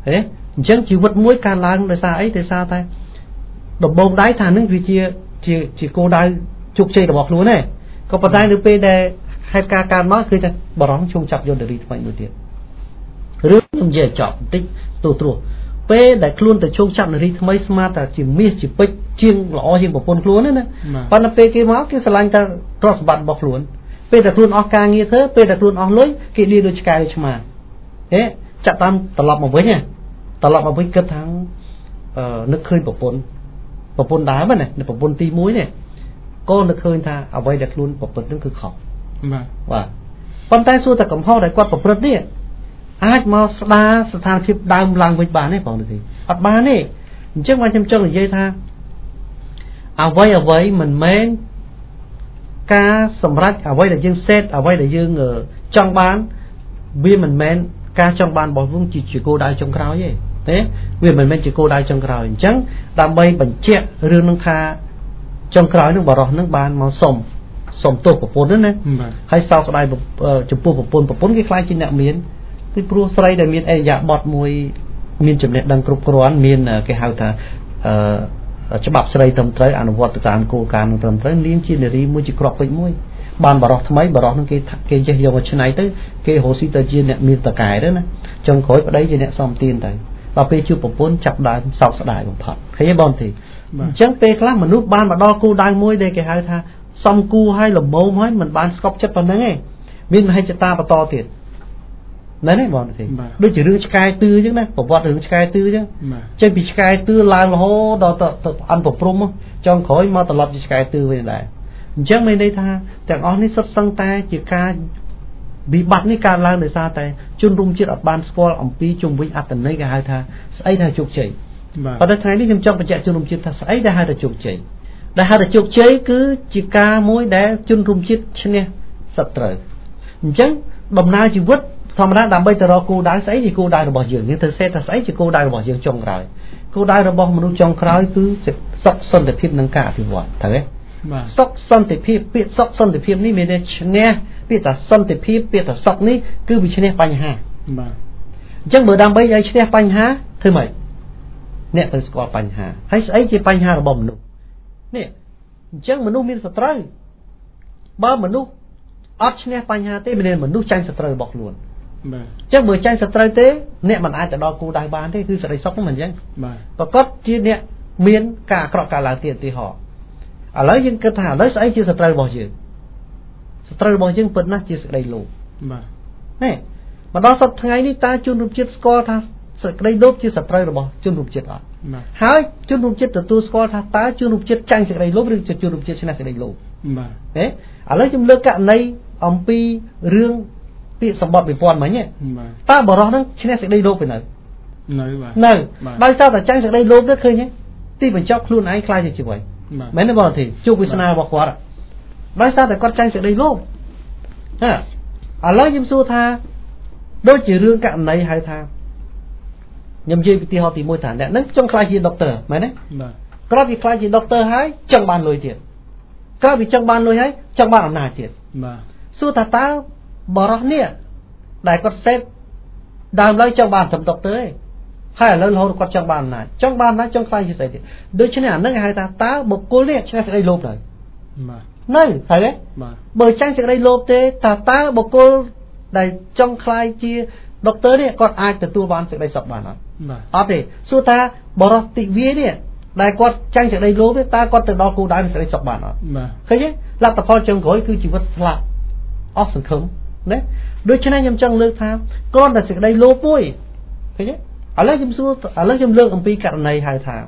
Speaker 7: ចឹងជីវិតមួយការឡើងដោយសារអីដោយសារតែដំបងដៃថានឹងវាជាជាជាគោលដៅជោគជ័យរបស់ខ្លួនទេក៏ប៉ុន្តែនៅពេលដែលហេតុការណ៍កើតមកគឺតែបរំឈុំចាប់យកនារីថ្មីមួយទៀតរឿងខ្ញុំនិយាយចប់បន្តិចទូទ្រោះពេលដែលខ្លួនទៅជោគចាប់នារីថ្មីស្មាតតែជាមាសជាពេជ្រជាងល្អជាងប្រពន្ធខ្លួនណាប៉ុន្តែពេលគេមកគេស្រឡាញ់តែទ្រព្យសម្បត្តិរបស់ខ្លួនពេលតែខ្លួនអស់ការងារធ្វើពេលតែខ្លួនអស់លុយគេលាដូចឆ្កែដូចឆ្មាហេចាក់តាមត្រឡប់មកវិញណាត្រឡប់មកវិញគិតថាអឺនឹកឃើញប្រពន្ធប្រពន្ធដើមណាប្រពន្ធទីមួយនេះក៏នឹកឃើញថាអ្វីដែលខ្លួនប្រព្រឹត្តនឹងគឺខុសបាទបាទប៉ុន្តែសួរតែកំហុសដែលគាត់ប្រព្រឹត្តនេះអាចមកស្ដារស្ថានភាពដើមឡើងវិញបានទេបងទេអត់បានទេអញ្ចឹងមកខ្ញុំចង់និយាយថាអ្វីអ្វីមិនមែនការសម្រេចអ្វីដែលយើងសេតអ្វីដែលយើងចង់បានវាមិនមែនការចង់បានរបស់យើងជាគោលដៅចុងក្រោយទេទេវាមិនមែនជាគោលដៅចុងក្រោយអញ្ចឹងដើម្បីបញ្ជាក់រឿងនឹងថាចុងក្រោយនឹងបរោះនឹងបានមកសុំសុំទោសប្រពន្ធហ្នឹងណាហើយសោកស្ដាយចំពោះប្រពន្ធប្រពន្ធគេខ្លាចជាអ្នកមានពីព្រោះស្រីដែលមានអរិយាប័ត្រមួយមានចំណេះដឹងគ្រប់គ្រាន់មានគេហៅថាអឺច្បាប់ស្រីត្រឹមត្រូវអនុវត្តទៅតាមគោលការណ៍នឹងត្រឹមត្រូវនាងជានារីមួយជាក្របពេជ្រមួយបានបរោះថ្មីបរោះនឹងគេគេចេះយកមកឆ្នៃទៅគេរស់ស៊ីទៅជាអ្នកមានតកែទៅណាចុងក្រោយប្តីជាអ្នកសំទានទៅដល់ពេលជួបប្រពន្ធចាប់ដើមសោកស្ដាយបំផុតឃើញទេបងទីអញ្ចឹងពេលខ្លះមនុស្សបានមកដល់គោលដៅមួយដែលគេហៅថាសំគូឲ្យលំមោមឲ្យមិនបានស្កប់ចិត្តប៉ុណ្ណឹងទេមានមហិច្ឆតាបន្តទៀតណែនេះបងទេដូចជារឿងឆ្កែតឿអញ្ចឹងណាប្រវត្តិរឿងឆ្កែតឿអញ្ចឹងចេញពីឆ្កែតឿឡើងរហូតដល់ទៅអន់ប្រព្រំចុងក្រោយមកត្រឡប់ជាឆ្កែតឿវិញដែរអញ្ចឹងមានន័យថាទាំងអស់នេះសុទ្ធសឹងតែជាការវិបត្តិនេះកើតឡើងដោយសារតែជនរួមជាតិអត់បានស្គាល់អំពីជំវិញអត្តន័យគេហៅថាស្អីថាជោគជ័យប៉ុន្តែថ្ងៃនេះខ្ញុំចង់បញ្ជាក់ជនរួមជាតិថាស្អីដែលហៅថាជោគជ័យដែលហៅថាជោគជ័យគឺជាការមួយដែលជនរួមជាតិឈ្នះសត្រូវអញ្ចឹងដំណើរជីវិតធម្មតាដើម្បីទៅរកគោលដៅស្អីជាគោលដៅរបស់យើងយើងត្រូវសេតថាស្អីជាគោលដៅរបស់យើងចុងក្រោយគោលដៅរបស់មនុស្សចុងក្រោយគឺសុខសន្តិភាពនិងការអភិវឌ្ឍត្រូវទេសុខសន្តិភាពពាក្យសុខសន្តិភាពនេះមានន័យឈ្នះពាក្យថាសន្តិភាពពាក្យថាសុខនេះគឺវាឈ្នះបញ្ហាបាទអញ្ចឹងបើដើម្បីឲ្យឈ្នះបញ្ហាធ្វើម៉េចអ្នកត្រូវស្គាល់បញ្ហាហើយស្អីជាបញ្ហារបស់មនុស្សនេះអញ្ចឹងមនុស្សមានសត្រូវបើមនុស្សអត់ឈ្នះបញ្ហាទេមានមនុស្សចាញ់សត្រូវរបស់ខ្លួនបាទអញ្ចឹងបើចាញ់សត្រូវទេអ្នកមិនអាចទៅដល់គោលដៅបានទេគឺសេចក្តីសុខហ្នឹងមិនអញ្ចឹងបាទប្រកបជាអ្នកមានការអាក្រក់កើតឡើងទៀតឧទាហរណ៍ឥឡូវយើងគិតថាឥឡូវស្អីជាសត្រូវរបស់យើងសត្រូវរបស់យើងពិតណាស់ជាសេចក្តីលោភបាទនេះមកដល់សប្តាហ៍ថ្ងៃនេះតើជនរួមជាតិស្គាល់ថាសេចក្តីលោភជាសត្រូវរបស់ជនរួមជាតិអត់ហើយជនរួមជាតិទទួលស្គាល់ថាតើជនរួមជាតិចាញ់សេចក្តីលោភឬជាជនរួមជាតិឈ្នះសេចក្តីលោភបាទទេឥឡូវខ្ញុំលើកករណីអំពីរឿងពាក្យសម្បត្តិវិព័ន្ធមិញតើបរោះហ្នឹងឈ្នះសេចក្តីលោភទៅនៅនៅបាទនៅដោយសារតែចាញ់សេចក្តីលោភទៅឃើញទេទីបញ្ចប់ខ្លួនឯងខ្លាចជាជីវិតមែនទេបងទេជួបវាសនារបស់គាត់ដោយសារតែគាត់ចាញ់សេចក្តីលោភណាឥឡូវខ្ញុំសួរថាដូចជារឿងករណីហៅថាខ្ញុំនិយាយឧទាហរណ៍ទីមួយថាអ្នកហ្នឹងចង់ខ្លាចជាដុកទ័រមែនទេបាទក្រោយពីខ្លាចជាដុកទ័រហើយចង់បានលុយទៀតក្រោយពីចង់បានលុយហើយចង់បានអំណាចទៀតបាទសួរថាតើបរោះនេះដែលគាត់សេតដើមឡើយចង់បានត្រឹមដុកទ័រឯងហើយឥឡូវរហូតគាត់ចង់បានអំណាចចង់បានអំណាចចង់ខ្លាចជាស្អីទៀតដូច្នេះអាហ្នឹងគេហៅថាតើបុគ្គលនេះឈ្នះសេចក្តីលោភទៅបាទនៅហើយទេបាទបើចាញ់សេចក្តីលោភទេតើតើបុគ្គលដែលចង់ខ្លាយជាដុកទ័រនេះគាត់អាចទទួលបានសេចក្តីសុខបានអត់បាទអត់ទេសួរថាបរោះទិវានេះដែលគាត់ចាញ់សេចក្តីលោភទេតើគាត់ទៅដល់គោលដៅសេចក្តីសុខបានអត់បាទឃើញទេលទ្ធផលចុងក្រោយគឺជីវិតស្លាប់អស់សង្ឃឹមណាដូច្នេះខ្ញុំចង់លើកថាគ្រាន់តែសេចក្តីលោភមួយឃើញទេឥឡូវខ្ញុំសួរឥឡូវខ្ញុំលើកអំពីករណីហៅថា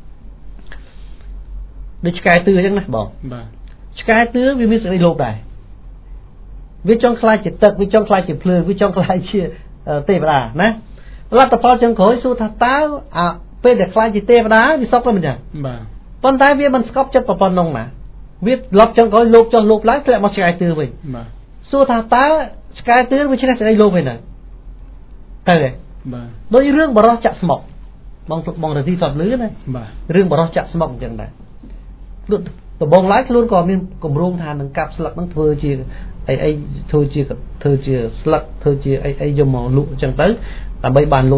Speaker 7: ដូចឆ្កែតឿអញ្ចឹងណាបងបាទឆ្កែតឿវាមានសេចក្តីលោភដែរវាចង់ខ្លាចជាទឹកវាចង់ខ្លាចជាភ្លើងវាចង់ខ្លាចជាទេវតាណាលទ្ធផលចុងក្រោយសួរថាតើអាពេលដែលខ្លាចជាទេវតាវាសុខទៅមិនចឹងបាទប៉ុន្តែវាមិនស្កប់ចិត្តប៉ុណ្ណឹងណាវាលប់ចុងក្រោយលោភចុះលោភឡើងធ្លាក់មកឆ្កែតឿវិញបាទសួរថាតើឆ្កែតឿវាឈ្នះសេចក្តីលោភវិញទៅទៅទេបាទដូចរឿងបរោះចាក់ស្មុកបងបងរាទីស្បលឺណាបាទរឿងបរោះចាក់ស្មុកអញ្ចឹងដែរដំបងឡើយខ្លួនក៏មានគម្រោងថានឹងកាប់ស្លឹកហ្នឹងធ្វើជាអីអីធ្វើជាធ្វើជាស្លឹកធ្វើជាអីអីយកមកលក់អញ្ចឹងទៅដើម្បីបានលុយ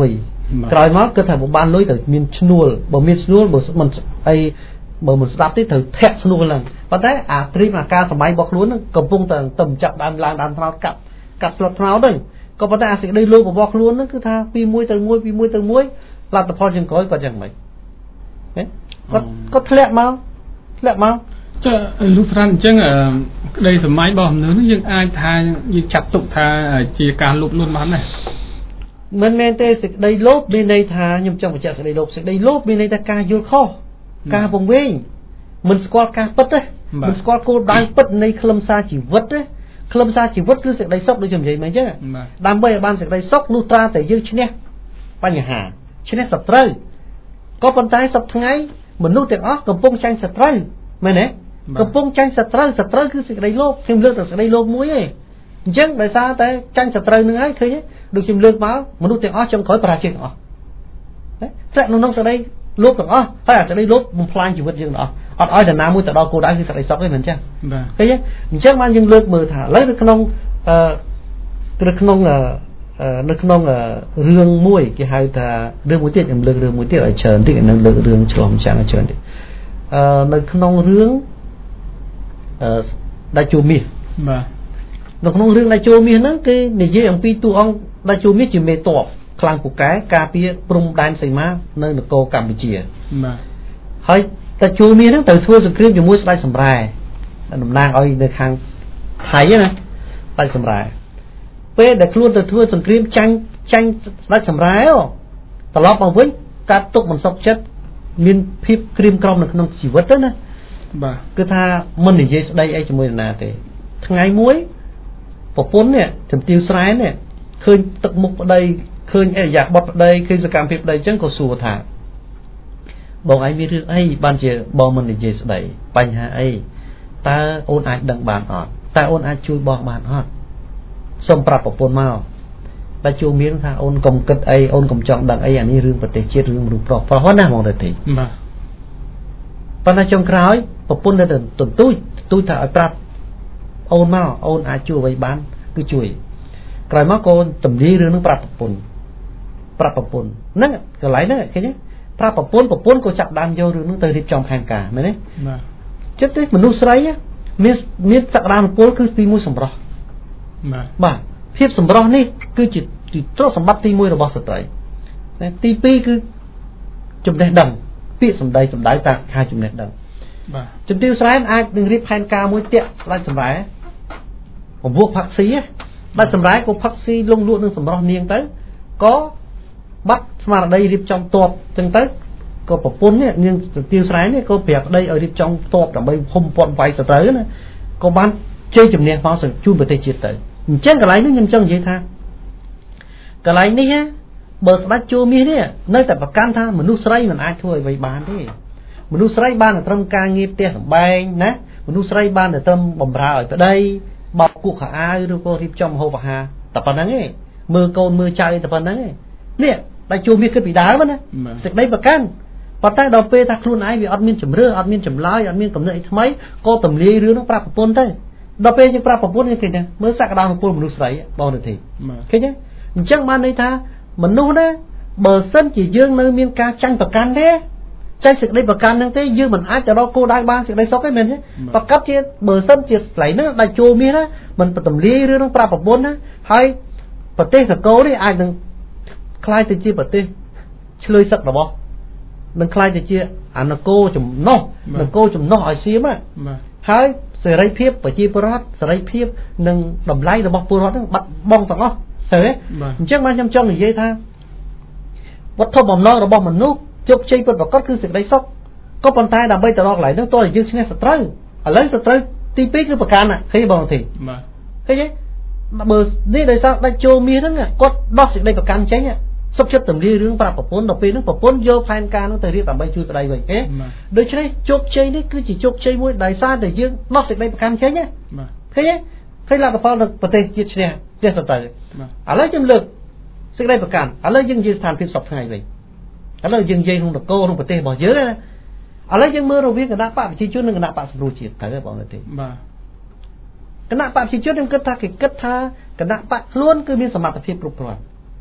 Speaker 7: ក្រោយមកគឺថាបើបានលុយទៅមានឈ្នួលបើមានឈ្នួលបើមិនអីបើមិនស្ដាប់ទេត្រូវធាក់ឈ្នួលហ្នឹងប៉ុន្តែអាព្រីមអាការសម័យរបស់ខ្លួនហ្នឹងកំពុងតែទៅចាប់ដើមឡើងដើមថ្នោតកាប់កាត់ស្លឹកថ្នោតហ្នឹងក៏ប៉ុន្តែអាសេចក្តីលោករបស់ខ្លួនហ្នឹងគឺថាពីមួយទៅមួយពីមួយទៅមួយលទ្ធផលជាងក្រោយគាត់យ៉ាងម៉េចគាត់គាត់ធ្លាក់មកធ្លាក់មក
Speaker 2: ចុះលោកប្រាន់អញ្ចឹងក្តីសម័យរបស់មនុស្សនេះយើងអាចថាយើងចាត់ទុកថាជាការលោភលន់បានដែរ
Speaker 7: មិនមែនទេសេចក្តីលោភមានន័យថាខ្ញុំចង់បញ្ជាក់សេចក្តីលោភសេចក្តីលោភមានន័យថាការយល់ខុសការពង្វេងមិនស្គាល់ការពិតទេមិនស្គាល់គោលដៅពិតនៃខ្លឹមសារជីវិតទេខ្លឹមសារជីវិតគឺសេចក្តីសុខដូចខ្ញុំនិយាយមកអញ្ចឹងដើម្បីឲ្យបានសេចក្តីសុខនោះត្រាតែយើងឈ្នះបញ្ហាឈ្នះសត្រូវក៏ប៉ុន្តែសប្តាហ៍ថ្ងៃមនុស្សទាំងអស់កំពុងចាញ់សត្រូវមែនទេកំពុងចាញ់សត្រូវសត្រូវគឺសេចក្តីលោភខ្ញុំលើកតែសេចក្តីលោភមួយឯងអញ្ចឹងដោយសារតែចាញ់សត្រូវនឹងហើយឃើញទេដូចខ្ញុំលើកមកមនុស្សទាំងអស់ចុងក្រោយបរាជ័យទាំងអស់តែក្នុងក្នុងសេចក្តីលោភទាំងអស់ហើយអាសេចក្តីលោភបំផ្លាញជីវិតយើងទាំងអស់អត់ឲ្យតាណាមួយទៅដល់គោលដៅគឺសេចក្តីសុខទេមិនអញ្ចឹងបាទឃើញទេអញ្ចឹងបានយើងលើកមើលថាឥឡូវនៅក្នុងអឺនៅក្នុងនៅក្នុងរឿងមួយគេហៅថារឿងមួយទៀតខ្ញុំលើករឿងមួយទៀតឲ្យច្រើនតិចនឹងលើករឿងឆ្លងចាំឲ្យច្រើនតិចអឺនៅក្នុងរឿងអឺដាច់ជូមាស
Speaker 2: បាទ
Speaker 7: នៅក្នុងរឿងដាច់ជូមាសហ្នឹងគេនិយាយអំពីតួអង្គដាច់ជូមាសជាមេតបខ្លាំងពូកែការពារព្រំដែនសីមានៅនគរកម្ពុជា
Speaker 2: បាទ
Speaker 7: ហើយដាច់ជូមាសហ្នឹងទៅធ្វើសង្គ្រាមជាមួយស្ដេចសម្រែតំណាងឲ្យនៅខាងថៃណាស្ដេចសម្រែពេលដែលខ្លួនទៅធ្វើសង្គ្រាមចាញ់ចាញ់ស្ដេចសម្រែត្រឡប់មកវិញកាត់ទុកមិនសុខចិត្តមានភាពក្រៀមក្រំនៅក្នុងជីវិតទៅណា
Speaker 2: បាទ
Speaker 7: គឺថាមិននិយាយស្ដីអីជាមួយនរណាទេថ្ងៃមួយប្រពន្ធនេះជំទាវស្រែនេះឃើញទឹកមុខប្តីឃើញអរិយាបថប្តីឃើញសកម្មភាពប្តីអញ្ចឹងក៏សួរថាបងឯងមានរឿងអីបានជាបងមិននិយាយស្ដីបញ្ហាអីតើអូនអាចដឹងបានអត់តើអូនអាចជួយបងបានអត់សូមប្រាប់ប្រពន្ធមកតែជួមានថាអូនកុំគិតអីអូនកុំចង់ដឹងអីអានេះរឿងប្រទេសជាតិរឿងមនុស្សប្រុសប្រុសណាហ្មងទៅទី
Speaker 2: បាទ
Speaker 7: ប៉ុន្តែចុងក្រោយប្រពន្ធទៅទន្ទូចទូចថាឲ្យប្រាប់អូនមកអូនអាចជួយអ្វីបានគឺជួយក្រោយមកកូនទំលាយរឿងនឹងប្រាប់ប្រពន្ធប្រាប់ប្រពន្ធហ្នឹងកន្លែងហ្នឹងឃើញទេប្រាប់ប្រពន្ធប្រពន្ធក៏ចាប់ដើមយករឿងហ្នឹងទៅរៀបចំផែនការមែនទេ
Speaker 2: បាទ
Speaker 7: ចិត្តទេមនុស្សស្រីមានមានសក្តានុពលគឺទីមួយសម្រស់
Speaker 2: បាទ
Speaker 7: បាទភាពសម្រស់នេះគឺជាទ្រព្យសម្បត្តិទីមួយរបស់ស្ត្រីទីពីរគឺចំណេះដឹងពាក្យសម្ដីសម្ដៅតាមខាងចំណេះដឹង
Speaker 2: បាទ
Speaker 7: ជំទាវស្រែអាចនឹងរៀបផែនការមួយតាក់ស្ដេចសម្រែពពោះផាក់ស៊ីស្ដេចសម្រែក៏ផាក់ស៊ីលងលក់នឹងសម្រស់នាងទៅក៏បាត់ស្មារតីរៀបចំតបអញ្ចឹងទៅក៏ប្រពន្ធនេះនាងជំទាវស្រែនេះក៏ប្រាប់ប្តីឲ្យរៀបចំតបដើម្បីហុំព័ទ្ធវាយសត្រូវណាក៏បានជ័យជំនះមកជូនប្រទេសជាតិទៅអញ្ចឹងកន្លែងនេះខ្ញុំចង់និយាយថាកន្លែងនេះបើស្ដេចជួមាសនេះនៅតែប្រកាន់ថាមនុស្សស្រីមិនអាចធ្វើអ្វីបានទេមនុស្សស្រីបានតែត្រឹមការងារផ្ទះសម្បែងណាមនុស្សស្រីបានតែត្រឹមបម្រើឲ្យប្តីបោកគក់ខោអាវឬក៏រៀបចំម្ហូបអាហារតែប៉ុណ្្នឹងឯងមើលកូនមើលចៅតែប៉ុណ្្នឹងឯងនេះតែជួមាសគិតពីដើមណាសេចក្តីប្រកាន់ប៉ុន្តែដល់ពេលថាខ្លួនឯងវាអត់មានជំរឿអត់មានចម្លើយអត់មានកំណត់អីថ្មីក៏ទម្លាយរឿងនោះប្រាប់ប្រពន្ធទៅដល់ពេលយើងប្រាប់ប្រពន្ធយើងឃើញថាមើលសក្តានុពលមនុស្សស្រីបងទៅទីឃើញទេអញ្ចឹងបានន័យថាមនុស្សណាបើសិនជាយើងនៅមានការចាញ់ប្រកាន់ទេចាញ់សេចក្តីប្រកាន់ហ្នឹងទេយើងមិនអាចទៅដល់គោលដៅបានសេចក្តីសុខទេមែនទេប្រកាសជាបើសិនជាស្លៃហ្នឹងដែលចូលមាសណាមិនបតម្លាយរឿងហ្នឹងប្រាប់ប្រពន្ធណាហើយប្រទេសនគរនេះអាចនឹងคล้ายទៅជាប្រទេសឆ្លើយសឹករបស់នឹងคล้ายទៅជាអានគរចំណុះនគរចំណុះឲ្យសៀមហើយសេរីភាពប្រជាពលរដ្ឋសេរីភាពនិងតម្លៃរបស់ពលរដ្ឋហ្នឹងបាត់បង់ទាំងអស់ឃើញទេអញ្ចឹងបានខ្ញុំចង់និយាយថាវត្ថុបំណងរបស់មនុស្សជោគជ័យពិតប្រាកដគឺសេចក្តីសុខក៏ប៉ុន្តែដើម្បីទៅដល់កន្លែងហ្នឹងតើយើងឈ្នះសត្រូវឥឡូវសត្រូវទីពីរគឺប្រកាន់ឃើញបងទេ
Speaker 2: បាទ
Speaker 7: ឃើញទេបើនេះដោយសារដាច់ចូលមាសហ្នឹងគាត់ដោះសេចក្តីប្រកាន់ចេញសុខចិត្តទម្លាយរឿងប្រាប់ប្រពន្ធដល់ពេលហ្នឹងប្រពន្ធយកផែនការហ្នឹងទៅរៀបដើម្បីជួយប្តីវិញទេដូច្នេះជោគជ័យនេះគឺជាជោគជ័យមួយដោយសារតែយើងដោះសេចក្តីប្រកាន់ចេញណា
Speaker 2: បាទ
Speaker 7: ឃើញទេឃើញលទ្ធផលប្រទេសជាតិឈ្នះចេះទៅទៅឥឡូវខ្ញុំលើកសេចក្តីប្រកាន់ឥឡូវយើងនិយាយស្ថានភាពសពថ្ងៃវិញឥឡូវយើងនិយាយក្នុងនគរក្នុងប្រទេសរបស់យើងណាឥឡូវយើងមើលរវាងគណៈបកប្រជាជននិងគណៈបកសង្គ្រោះជាតិទៅបងទេ
Speaker 2: បាទ
Speaker 7: គណៈបកប្រជាជនខ្ញុំគិតថាគេគិតថាគណៈបកខ្លួនគឺមានសមត្ថភាពគ្រប់គ្រាន់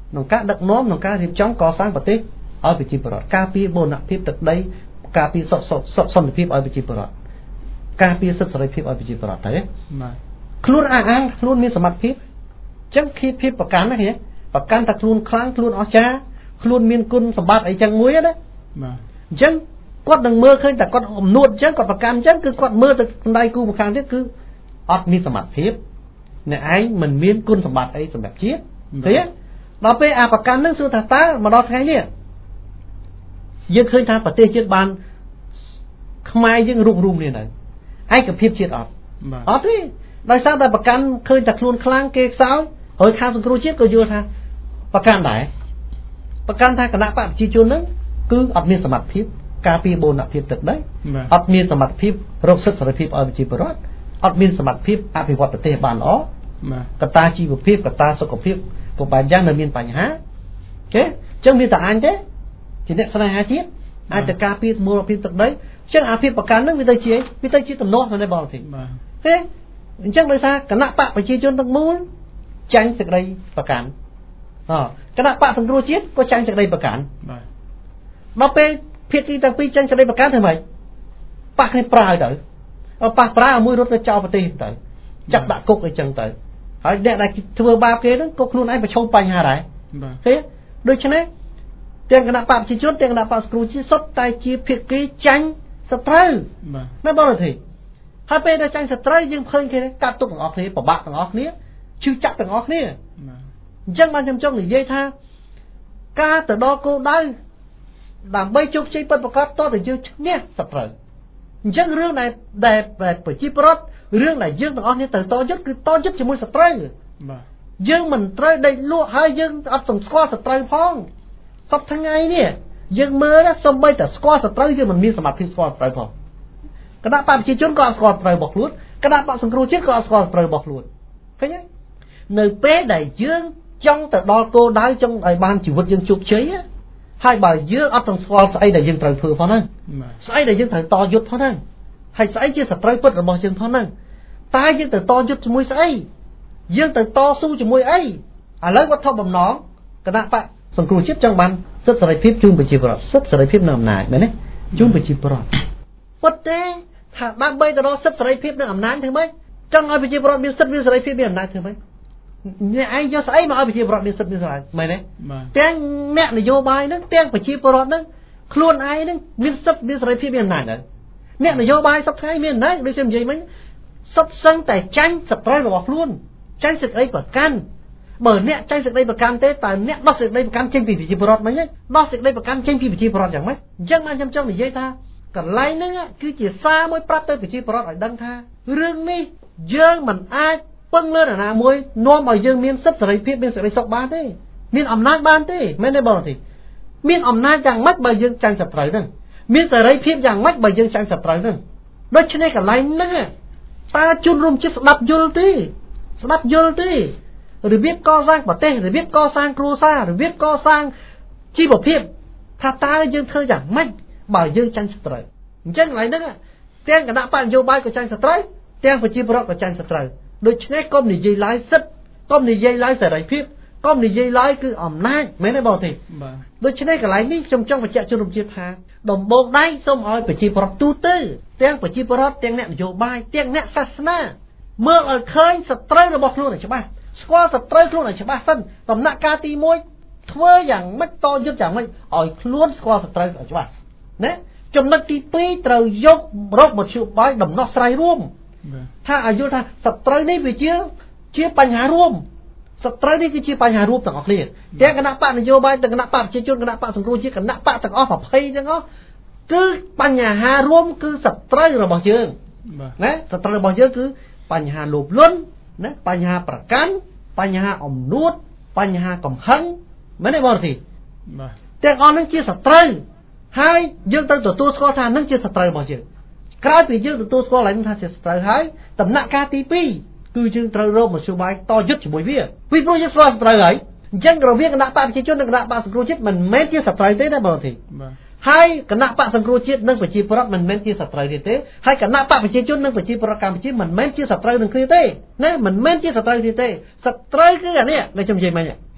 Speaker 7: ក្នុងការដឹកនាំក្នុងការរៀបចំកសាងប្រទេសឲ្យប្រជាពលរដ្ឋការពារបូរណភាពទឹកដីការពារសុខសុខសន្តិភាពឲ្យប្រជាពលរដ្ឋការពារសិទ្ធិសេរីភាពឲ្យប្រជាពលរដ្ឋទៅបាទខ្លួនអាអាងខ្លួនមានសមត្ថភាពអញ្ចឹងភាពភាពប្រកាន់ណាគេប្រកាន់តែខ្លួនខ្លាំងខ្លួនអស្ចារ្យខ្លួនមានគុណសម្បត្តិអីចឹងមួយណាបាទអញ្ចឹងគាត់នឹងមើលឃើញតែគាត់អំនួតអញ្ចឹងគាត់ប្រកាន់អញ្ចឹងគឺគាត់មើលទៅដៃគូម្ខាងទៀតគឺអត់មានសមត្ថភាពអ្នកឯងមិនមានគុណសម្បត្តិអីសម្រាប់ជាតិឃើញដល់ពេលអាប្រកាន់នឹងសួរថាតើមកដល់ថ្ងៃនេះយើងឃើញថាប្រទេសជាតិបានខ្មែរយើងរួមរួមគ្នានៅឯកភាពជាតិអត់អត់ទេដោយសារតែប្រកាន់ឃើញតែខ្លួនខ្លាំងគេខ្សោយហើយខាងសង្គ្រោះជាតិក៏យល់ថាប្រកាន់ដែរប្រកាន់ថាគណៈបកប្រជាជនហ្នឹងគឺអត់មានសមត្ថភាពការពារបូរណភាពទឹកដីអត់មានសមត្ថភាពរកសិទ្ធិសេរីភាពឲ្យប្រជាពលរដ្ឋអត់មានសមត្ថភាពអភិវឌ្ឍប្រទេសបានល្អកត្តាជីវភាពកត្តាសុខភាពក៏បែបយ៉ាងនៅមានបញ្ហាអូខេអញ្ចឹងមានតែអញទេជាអ្នកស្នេហាជាតិអាចទៅការពារមូលភាពទឹកដីអញ្ចឹងអាភិបប្រកាន់ហ្នឹងវាទៅជាវាទៅជាទំនាស់នៅបងទីបាទទេអញ្ចឹងដោយសារគណៈបកប្រជាជនទាំងមូលចាញ់សេចក្តីប្រកាន់អគណៈបកសង្គ្រោះជាតិក៏ចាញ់សេចក្តីប្រកាន់បាទដល់ពេលភាគីទាំងពីរចាញ់សេចក្តីប្រកាន់ធ្វើម៉េចប៉ះគ្នាប្រើទៅប៉ះប្រើឲ្យមួយរត់ទៅចោលប្រទេសទៅចាក់ដាក់គុកអីចឹងទៅហើយអ្នកដែលធ្វើបាបគេហ្នឹងក៏ខ្លួនឯងប្រឈមបញ្ហាដែរបាទទេដូច្នេះទាំងគណៈបកប្រជាជនទាំងគណៈបកសង្គ្រោះជាតិសុទ្ធតែជាភាគីចាញ់សត្រូវបាទណាបងទេហើយពេលដែលចាញ់សត្រូវយើងឃើញគេកាត់ទុកទាំងអស់គ្នាប្របាក់ទាំងអស់គ្នាឈឺចាប់ទាំងអស់គ្នាអញ្ចឹងបានខ្ញុំចង់និយាយថាការទៅដល់គោលដៅដើម្បីជោគជ័យពិតប្រាកដតើយើងឈ្នះសត្រូវអញ្ចឹងរឿងដែលដែលប្រជាពលរដ្ឋរឿងដែលយើងទាំងអស់គ្នាទៅតយុទ្ធគឺតយុទ្ធជាមួយសត្រូវបាទយើងមិនត្រូវដេកលក់ហើយយើងអត់ស្គាល់សត្រូវផងសពថ្ងៃនេះយើងមើលសំបីតែស្គាល់សត្រូវយើងមិនមានសមត្ថភាពស្គាល់សត្រូវផងគណៈបកប្រជាជនក៏អត់ស្គាល់សត្រូវរបស់ខ្លួនគណៈបកសង្គ្រោះជាតិក៏អត់ស្គាល់សត្រូវរបស់ខ្លួនឃើញទេនៅពេលដែលយើងចង់ទៅដល់គោលដៅចង់ឲ្យបានជីវិតយើងជោគជ័យហើយបើយើងអត់ទាំងស្គាល់ស្អីដែលយើងត្រូវធ្វើផងហ្នឹងស្អីដែលយើងត្រូវតយុទ្ធផងហ្នឹងហើយស្អីជាសត្រូវពិតរបស់យើងផងហ្នឹងតើយើងទៅតយុទ្ធជាមួយស្អីយើងទៅតស៊ូជាមួយអីឥឡូវវត្ថុបំណងគណៈបកសង្គ្រោះជាតិចង់បានសិទ្ធិសេរីភាពជូនប្រជាពលរដ្ឋសិទ្ធិសេរីភាពនៅអំណាចមែនទេជូនប្រជាពលរដ្ឋប៉ុន្តែថាដើម្បីទៅដល់សិទ្ធិសេរីភាពនៅអំណាចធ្វើម៉េចចង់ឲ្យប្រជាពលរដ្ឋមានសិទ្ធិមានសេរីភាពមានអំណាចធ្វើម៉េចអ្នកឯងយកស្អីមកឲ្យប្រជាពលរដ្ឋមានសិទ្ធិមានសេរីភាពមែនទេទាំងអ្នកនយោបាយហ្នឹងទាំងប្រជាពលរដ្ឋហ្នឹងខ្លួនឯងហ្នឹងមានសិទ្ធិមានសេរីភាពមានអំណាចដែរអ្នកនយោបាយសពថ្ងៃមានអំណាចដូចខ្ញុំនិយាយមិញសុទ្ធសឹងតែចាញ់សត្រូវរបស់ខ្លួនចាញ់សេចក្តីប្រកាន់បើអ្នកចាញ់សេចក្តីប្រកាន់ទេតើអ្នកដោះសេចក្តីប្រកាន់ចេញពីប្រជាពលរដ្ឋមិនទេដោះសេចក្តីប្រកាន់ចេញពីប្រជាពលរដ្ឋយ៉ាងម៉េចអញ្ចឹងបានខ្ញុំចង់និយាយថាកន្លែងហ្នឹងគឺជាសារមួយប្រាប់ទៅប្រជាពលរដ្ឋឲ្យដឹងថារឿងនេះយើងមិនអាចពឹងលើនរណាមួយនាំឲ្យយើងមានសិទ្ធិសេរីភាពមានសេរីសុខបានទេមានអំណាចបានទេមែនទេបងទេមានអំណាចយ៉ាងម៉េចបើយើងចាញ់សត្រូវហ្នឹងមានសេរីភាពយ៉ាងម៉េចបើយើងចាញ់សត្រូវហ្នឹងដូច្នេះកន្លែងហ្នឹងតើជនរួមជាតិស្ដាប់យល់ទេស្ដាប់យល់ទេរបៀបកសាងប្រទេសរបៀបកសាងគ្រួសាររបៀបកសាងជីវភាពថាតើយើងធ្វើយ៉ាងម៉េចបើយើងចាញ់សត្រូវអញ្ចឹងកន្លែងហ្នឹងទាំងគណៈបកនយោបាយក៏ចាញ់សត្រូវទាំងប្រជាពលរដ្ឋក៏ចាញ់សត្រូវដូច្នេះកុំនិយាយឡើយសិទ្ធកុំនិយាយឡើយសេរីភាពកុំនិយាយឡើយគឺអំណាចមែនទេបងទេបាទដូច្នេះកន្លែងនេះខ្ញុំចង់បញ្ជាក់ជូនរួមជាតិថាដំបូងដៃសូមឲ្យប្រជាពលរដ្ឋទូទៅទាំងប្រជាពលរដ្ឋទាំងអ្នកនយោបាយទាំងអ្នកសាសនាមើលឲ្យឃើញសត្រូវរបស់ខ្លួនឲ្យច្បាស់ស្គាល់សត្រូវខ្លួនឲ្យច្បាស់សិនដំណាក់កាលទីមួយធ្វើយ៉ាងម៉េចតយុទ្ធយ៉ាងម៉េចឲ្យខ្លួនស្គាល់សត្រូវឲ្យច្បាស់ណាចំណុចទីពីរត្រូវយករកមធ្យោបាយដំណោះស្រាយរួមថាឲ្យយល់ថាសត្រូវនេះវាជាជាបញ្ហារួមសត្រូវនេះគឺជាបញ្ហារួមទាំងអស់គ្នាទាំងគណៈបកនយោបាយទាំងគណៈបកប្រជាជនគណៈបកសង្គ្រោះជាតិគណៈបកទាំងអស់ប្រភេទទាំងអស់គឺបញ្ហារួមគឺសត្រូវរបស់យើងណាសត្រូវរបស់យើងគឺបញ្ហាលោភលន់ណាបញ្ហាប្រកាន់បញ្ហាអំនួតបញ្ហាកំហឹងមែនទេបងទីបាទទាំងអស់ហ្នឹងជាសត្រូវហើយយើងត្រូវទទួលស្គាល់ថាហ្នឹងជាសត្រូវរបស់យើងក្រោយពីយើងទទួលស្គាល់ហើយថាជាសត្រូវហើយដំណាក់កាលទីពីរគឺយើងត្រូវរកមធ្យោបាយតយុទ្ធជាមួយវាពីព្រោះយើងស្គាល់សត្រូវហើយអញ្ចឹងរវាងគណៈបកប្រជាជននិងគណៈបកសង្គ្រោះជាតិមិនមែនជាសត្រូវទេណាបងទីបាទហើយគណៈបកសង្គ្រោះជាតិនិងប្រជាពលរដ្ឋមិនមែនជាសត្រូវទេហើយគណៈបកប្រជាជននិងប្រជាពលរដ្ឋកម្ពុជាមិនមែនជាសត្រូវនឹងគ្នាទេណាមិនមែនជាសត្រូវទេទេសត្រូវគឺអានេះដែលខ្ញុំនិយាយមិញឃើញទេ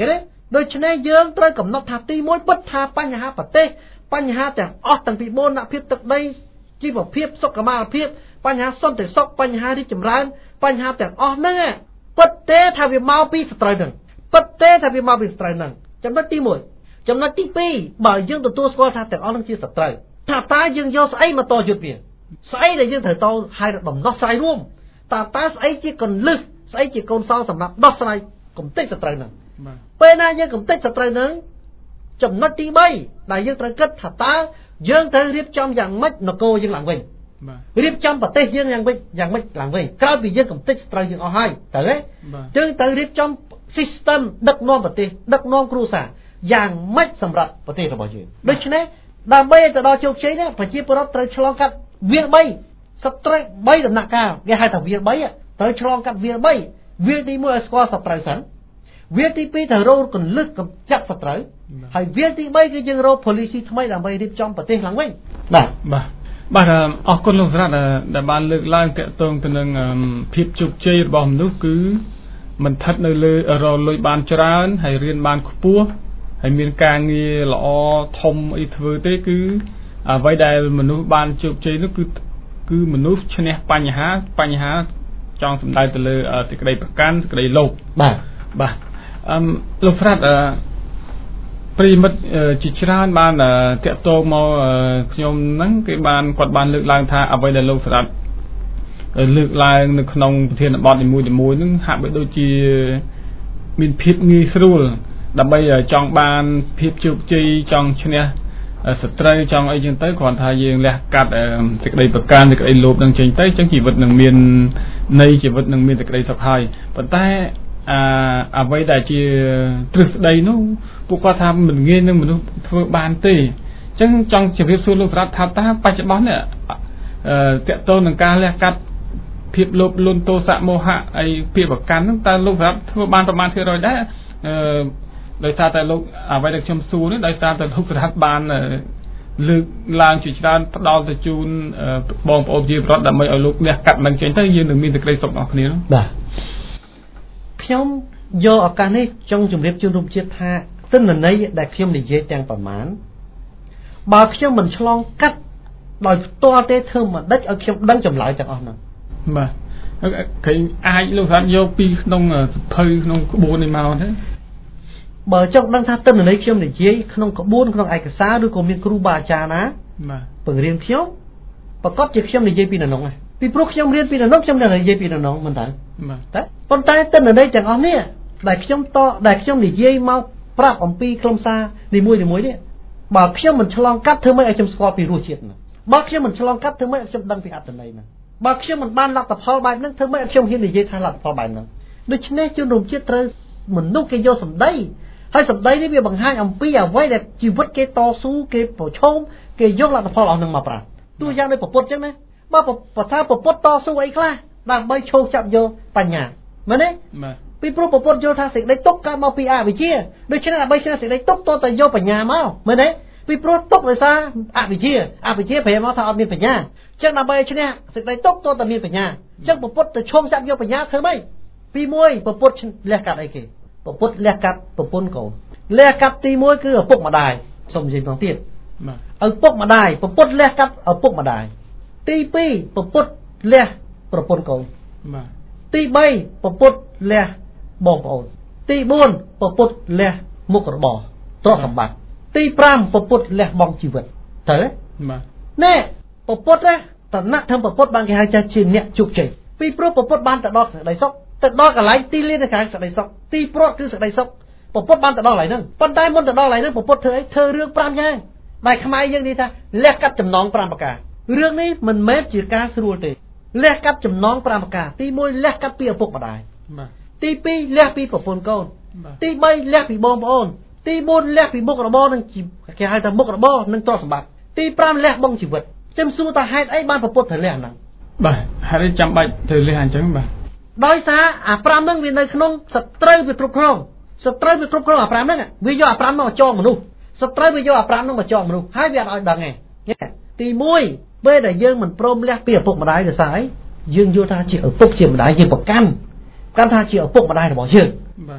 Speaker 8: ដូច្នេះយើងត្រូវកំណត់ថាទីមួយពិតថាបញ្ហាប្រទេសបញ្ហាទាំងអស់ទាំងពីបូរណភាពទឹកដីជីវភាពសុខុមាលភាពបញ្ហាសន្តិសុខបញ្ហារីកចម្រើនបញ្ហាទាំងអស់ហ្នឹងពិតទេថាវាមកពីស្ត្រីហ្នឹងពិតទេថាវាមកពីស្ត្រីហ្នឹងចំណុចទីមួយចំណុចទីពីរបើយើងទទួលស្គាល់ថាទាំងអស់ហ្នឹងជាស្ត្រីថាតើយើងយកស្អីមកតយុទ្ធវាស្អីដែលយើងត្រូវតហៅដំណោះស្រាយរួមតើតើស្អីជាកុលឹះស្អីជាកូនសោសម្រាប់ដោះស្រាយកំទេចស្ត្រីហ្នឹងពេលណាយើងកំទេចស្ត្រីហ្នឹងចំណុចទីបីដែលយើងត្រូវគិតថាតើយើងត្រូវរៀបចំយ៉ាងម៉េចនគរយើងឡើងវិញរៀបចំប្រទេសយើងយ៉ាងម៉េចយ៉ាងម៉េចឡើងវិញក្រោយពីយើងកំទេចស្ត្រីយើងអស់ហើយតើទេយើងត្រូវរៀបចំ system ដឹកនាំប្រទេសដឹកនាំគ្រួសារយ៉ាងម៉េចសម្រាប់ប្រទេសរបស់យើងដូច្នេះដើម្បីឲ្យទៅដល់ជោគជ័យនេះប្រជាពលរដ្ឋត្រូវឆ្លងកាត់វាលបីស្ត្រីបីដំណាក់កាលគេហៅថាវាលបីត្រូវឆ្លងកាត់វាលបីវាលទីមួយឲ្យស្គាល់សត្រូវសិនវាលទីពីរត្រូវរកកលឹះកំចាត់សត្រូវហើយវាលទីបីគឺយើងរក policy ថ្មីដើម្បីរៀបចំប្រទេសឡើងវិញបាទ
Speaker 2: បាទបាទអរគុណលោកស្រាតដែលបានលើកឡើងទាក់ទងទៅនឹងភាពជោគជ័យរបស់មនុស្សគឺមិនស្ថិតនៅលើរលុយបានច្រើនហើយរៀនបានខ្ពស់ហើយមានការងារល្អធំអីធ្វើទេគឺអ្វីដែលមនុស្សបានជោគជ័យនោះគឺគឺមនុស្សឈ្នះបញ្ហាបញ្ហាចង់សម្ដៅទៅលើសេចក្តីប្រកាន់សេចក្តីលោភ
Speaker 8: បាទ
Speaker 2: បាទអឺលោកស្រាតអឺប្រិមិត្តជាច្រើនបានតាក់ទងមកខ្ញុំហ្នឹងគេបានគាត់បានលើកឡើងថាអ្វីដែលលោកស្រាតលើកឡើងនៅក្នុងប្រធានបទនីមួយៗហ្នឹងហាក់បីដូចជាមានភាពងាយស្រួលដើម្បីចង់បានភាពជោគជ័យចង់ឈ្នះស្ត្រីចង់អីចឹងទៅគ្រាន់ថាយើងលះកាត់សេចក្តីប្រកាន់សេចក្តីលោភនឹងចេញទៅចឹងជីវិតនឹងមាននៃជីវិតនឹងមានសេចក្តីសុខហើយប៉ុន្តែអាអ្វីដែលជាទ្រឹស្ដីនោះពួកគាត់ថាមិនងាយនឹងមនុស្សធ្វើបានទេអញ្ចឹងចង់ជម្រាបសួរលោកស្រាប់ថាតើបច្ចុប្បន្ននេះអឺតកតទៅនឹងការលះកាត់ភាពលោភលន់ទោសៈមោហៈអីពាក្យប្រកាន់ហ្នឹងតើលោកស្រាប់ធ្វើបានប្រមាណភាគរយដែរអឺដោយសារតែលោកអ្វីដែលខ្ញុំសួរនេះដោយសារតែលោកស្រាប់បានលើកឡើងជាច្រើនផ្ដល់ទៅជូនបងប្អូនជាប្រវត្តិដើម្បីឲ្យលោកលះកាត់នឹងចេញទៅយើងនឹងមានសេចក្តីសុខរបស់គ្នា
Speaker 8: បាទខ្ញុំយកឱកាសនេះចង់ជម្រាបជូនរួមជាតិថាទិន្នន័យដែលខ្ញុំនិយាយទាំងប្រមាណបើខ្ញុំមិនឆ្លងកាត់ដោយផ្ទាល់ទេធ្វើមិនដេចឲ្យខ្ញុំដឹងចម្លើយទាំងអស់ហ្នឹង
Speaker 2: បាទឃើញអាចលោកស្រាប់យកពីក្នុងសភៅក្នុងក្បួននេះមកទេ
Speaker 8: បើចង់ដឹងថាទិន្នន័យខ្ញុំនិយាយក្នុងក្បួនក្នុងឯកសារឬក៏មានគ្រូបាអាចារ្យណា
Speaker 2: បាទ
Speaker 8: បង្រៀនខ្ញុំប្រកបជាខ្ញុំនិយាយពីនៅក្នុងហ្នឹងពីព្រោះខ្ញុំរៀនពីនៅក្នុងខ្ញុំនិយាយពីនៅក្នុងមិនដែរ
Speaker 2: តែ
Speaker 8: ប៉ុន្តែទិន្នន័យទាំងអស់នេះដែលខ្ញុំតដែលខ្ញុំនិយាយមកប្រាប់អំពីខ្លឹមសារនីមួយៗនេះបើខ្ញុំមិនឆ្លងកាត់ធ្វើម៉េចឲ្យខ្ញុំស្គាល់ពីរសជាតិហ្នឹងបើខ្ញុំមិនឆ្លងកាត់ធ្វើម៉េចឲ្យខ្ញុំដឹងពីអត្ថន័យហ្នឹងបើខ្ញុំមិនបានលទ្ធផលបែបហ្នឹងធ្វើម៉េចឲ្យខ្ញុំហ៊ាននិយាយថាលទ្ធផលបែបហ្នឹងដូច្នេះជនរួមជាតិត្រូវមនុស្សគេយកសម្ដីហើយសម្ដីនេះវាបង្ហាញអំពីអ្វីដែលជីវិតគេតស៊ូគេប្រឈមគេយកលទ្ធផលអស់ហ្នឹងមកប្រាទោះយ៉ាងដូចប្រពុតអញ្ចឹងណាបើបើថាប្រពុតតស៊ូអីខ្លះដើម្បីឈោកចាប់យកបញ្ញាមែនទេពីព្រោះប្រពុតយល់ថាសេចក្តីទុកកើតមកពីអវិជ្ជាដូច្នេះដើម្បីឈ្នះសេចក្តីទុកតើតែយកបញ្ញាមកមែនទេពីព្រោះទុកដោយសារអវិជ្ជាអវិជ្ជាប្រាប់មកថាអត់មានបញ្ញាអញ្ចឹងដើម្បីឈ្នះសេចក្តីទុកតើតែមានបញ្ញាអញ្ចឹងប្រពុតទៅឈោកចាប់យកបញ្ញាធ្វើម៉េចទីមួយប្រពុតលះកាត់អីគេប្រពុតលះកាត់ប្រពន្ធកូនលះកាត់ទីមួយគឺឪពុកម្ដាយសូមនិយាយម្ដងទៀតឪពុកម្ដាយប្រពុតលះកាត់ឪពុកម្ដាយទីពីរប្រពុតលះប្រពន្ធកូន
Speaker 2: បាទ
Speaker 8: ទីបីប្រពុតលះបងប្អូនទីបួនប្រពុតលះមុខរបរទ្រព្យសម្បត្តិទីប្រាំប្រពុតលះបង់ជីវិតទៅ
Speaker 2: បាទ
Speaker 8: ណែប្រពុតណាតណៈធ្វើប្រពុតបានគេហៅថាជាអ្នកជោគជ័យពីព្រោះប្រពុតបានទៅដល់សេចក្តីសុខទៅដល់កន្លែងទីលាននៃការសេចក្តីសុខទីព្រាត់គឺសេចក្តីសុខប្រពុតបានទៅដល់កន្លែងហ្នឹងប៉ុន្តែមុនទៅដល់កន្លែងហ្នឹងប្រពុតធ្វើអីធ្វើរឿងប្រាំយ៉ាងដែលខ្មែរយើងនិយាយថាលះកាត់ចំណងប្រាំប្រការរឿងនេះមិនមែនជាការស្រួលទេលះកាត់ចំណងប្រាំប្រការទីមួយលះកាត់ពីឪពុកម្ដាយ
Speaker 2: បាទ
Speaker 8: ទីពីរលះពីប្រពន្ធកូនទីបីលះពីបងប្អូនទីបួនលះពីមុខរបរនឹងគេហៅថាមុខរបរនឹងទ្រព្យសម្បត្តិទីប្រាំលះបង់ជីវិតខ្ញុំសួរថាហេតុអីបានប្រពុតត្រូវលះហ្នឹង
Speaker 2: បាទហេតុអីចាំបាច់ត្រូវលះអញ្ចឹងបាទ
Speaker 8: ដោយសារអាប្រាំហ្នឹងវានៅក្នុងសត្រូវវាគ្រប់គ្រងសត្រូវវាគ្រប់គ្រងអាប្រាំហ្នឹងវាយកអាប្រាំមកចងមនុស្សសត្រូវវាយកអាប្រាំហ្នឹងមកចងមនុស្សហើយវាអត់ឲ្យដឹងទេទីមួយពេលដែលយើងមិនព្រមលះពីឪពុកម្ដាយទៅស្អីយើងយល់ថាជាឪពុកជាម្ដាយជាប្រកាន់កាន់ថាជាឪពុកម្ដាយរបស់យើង
Speaker 2: បាទ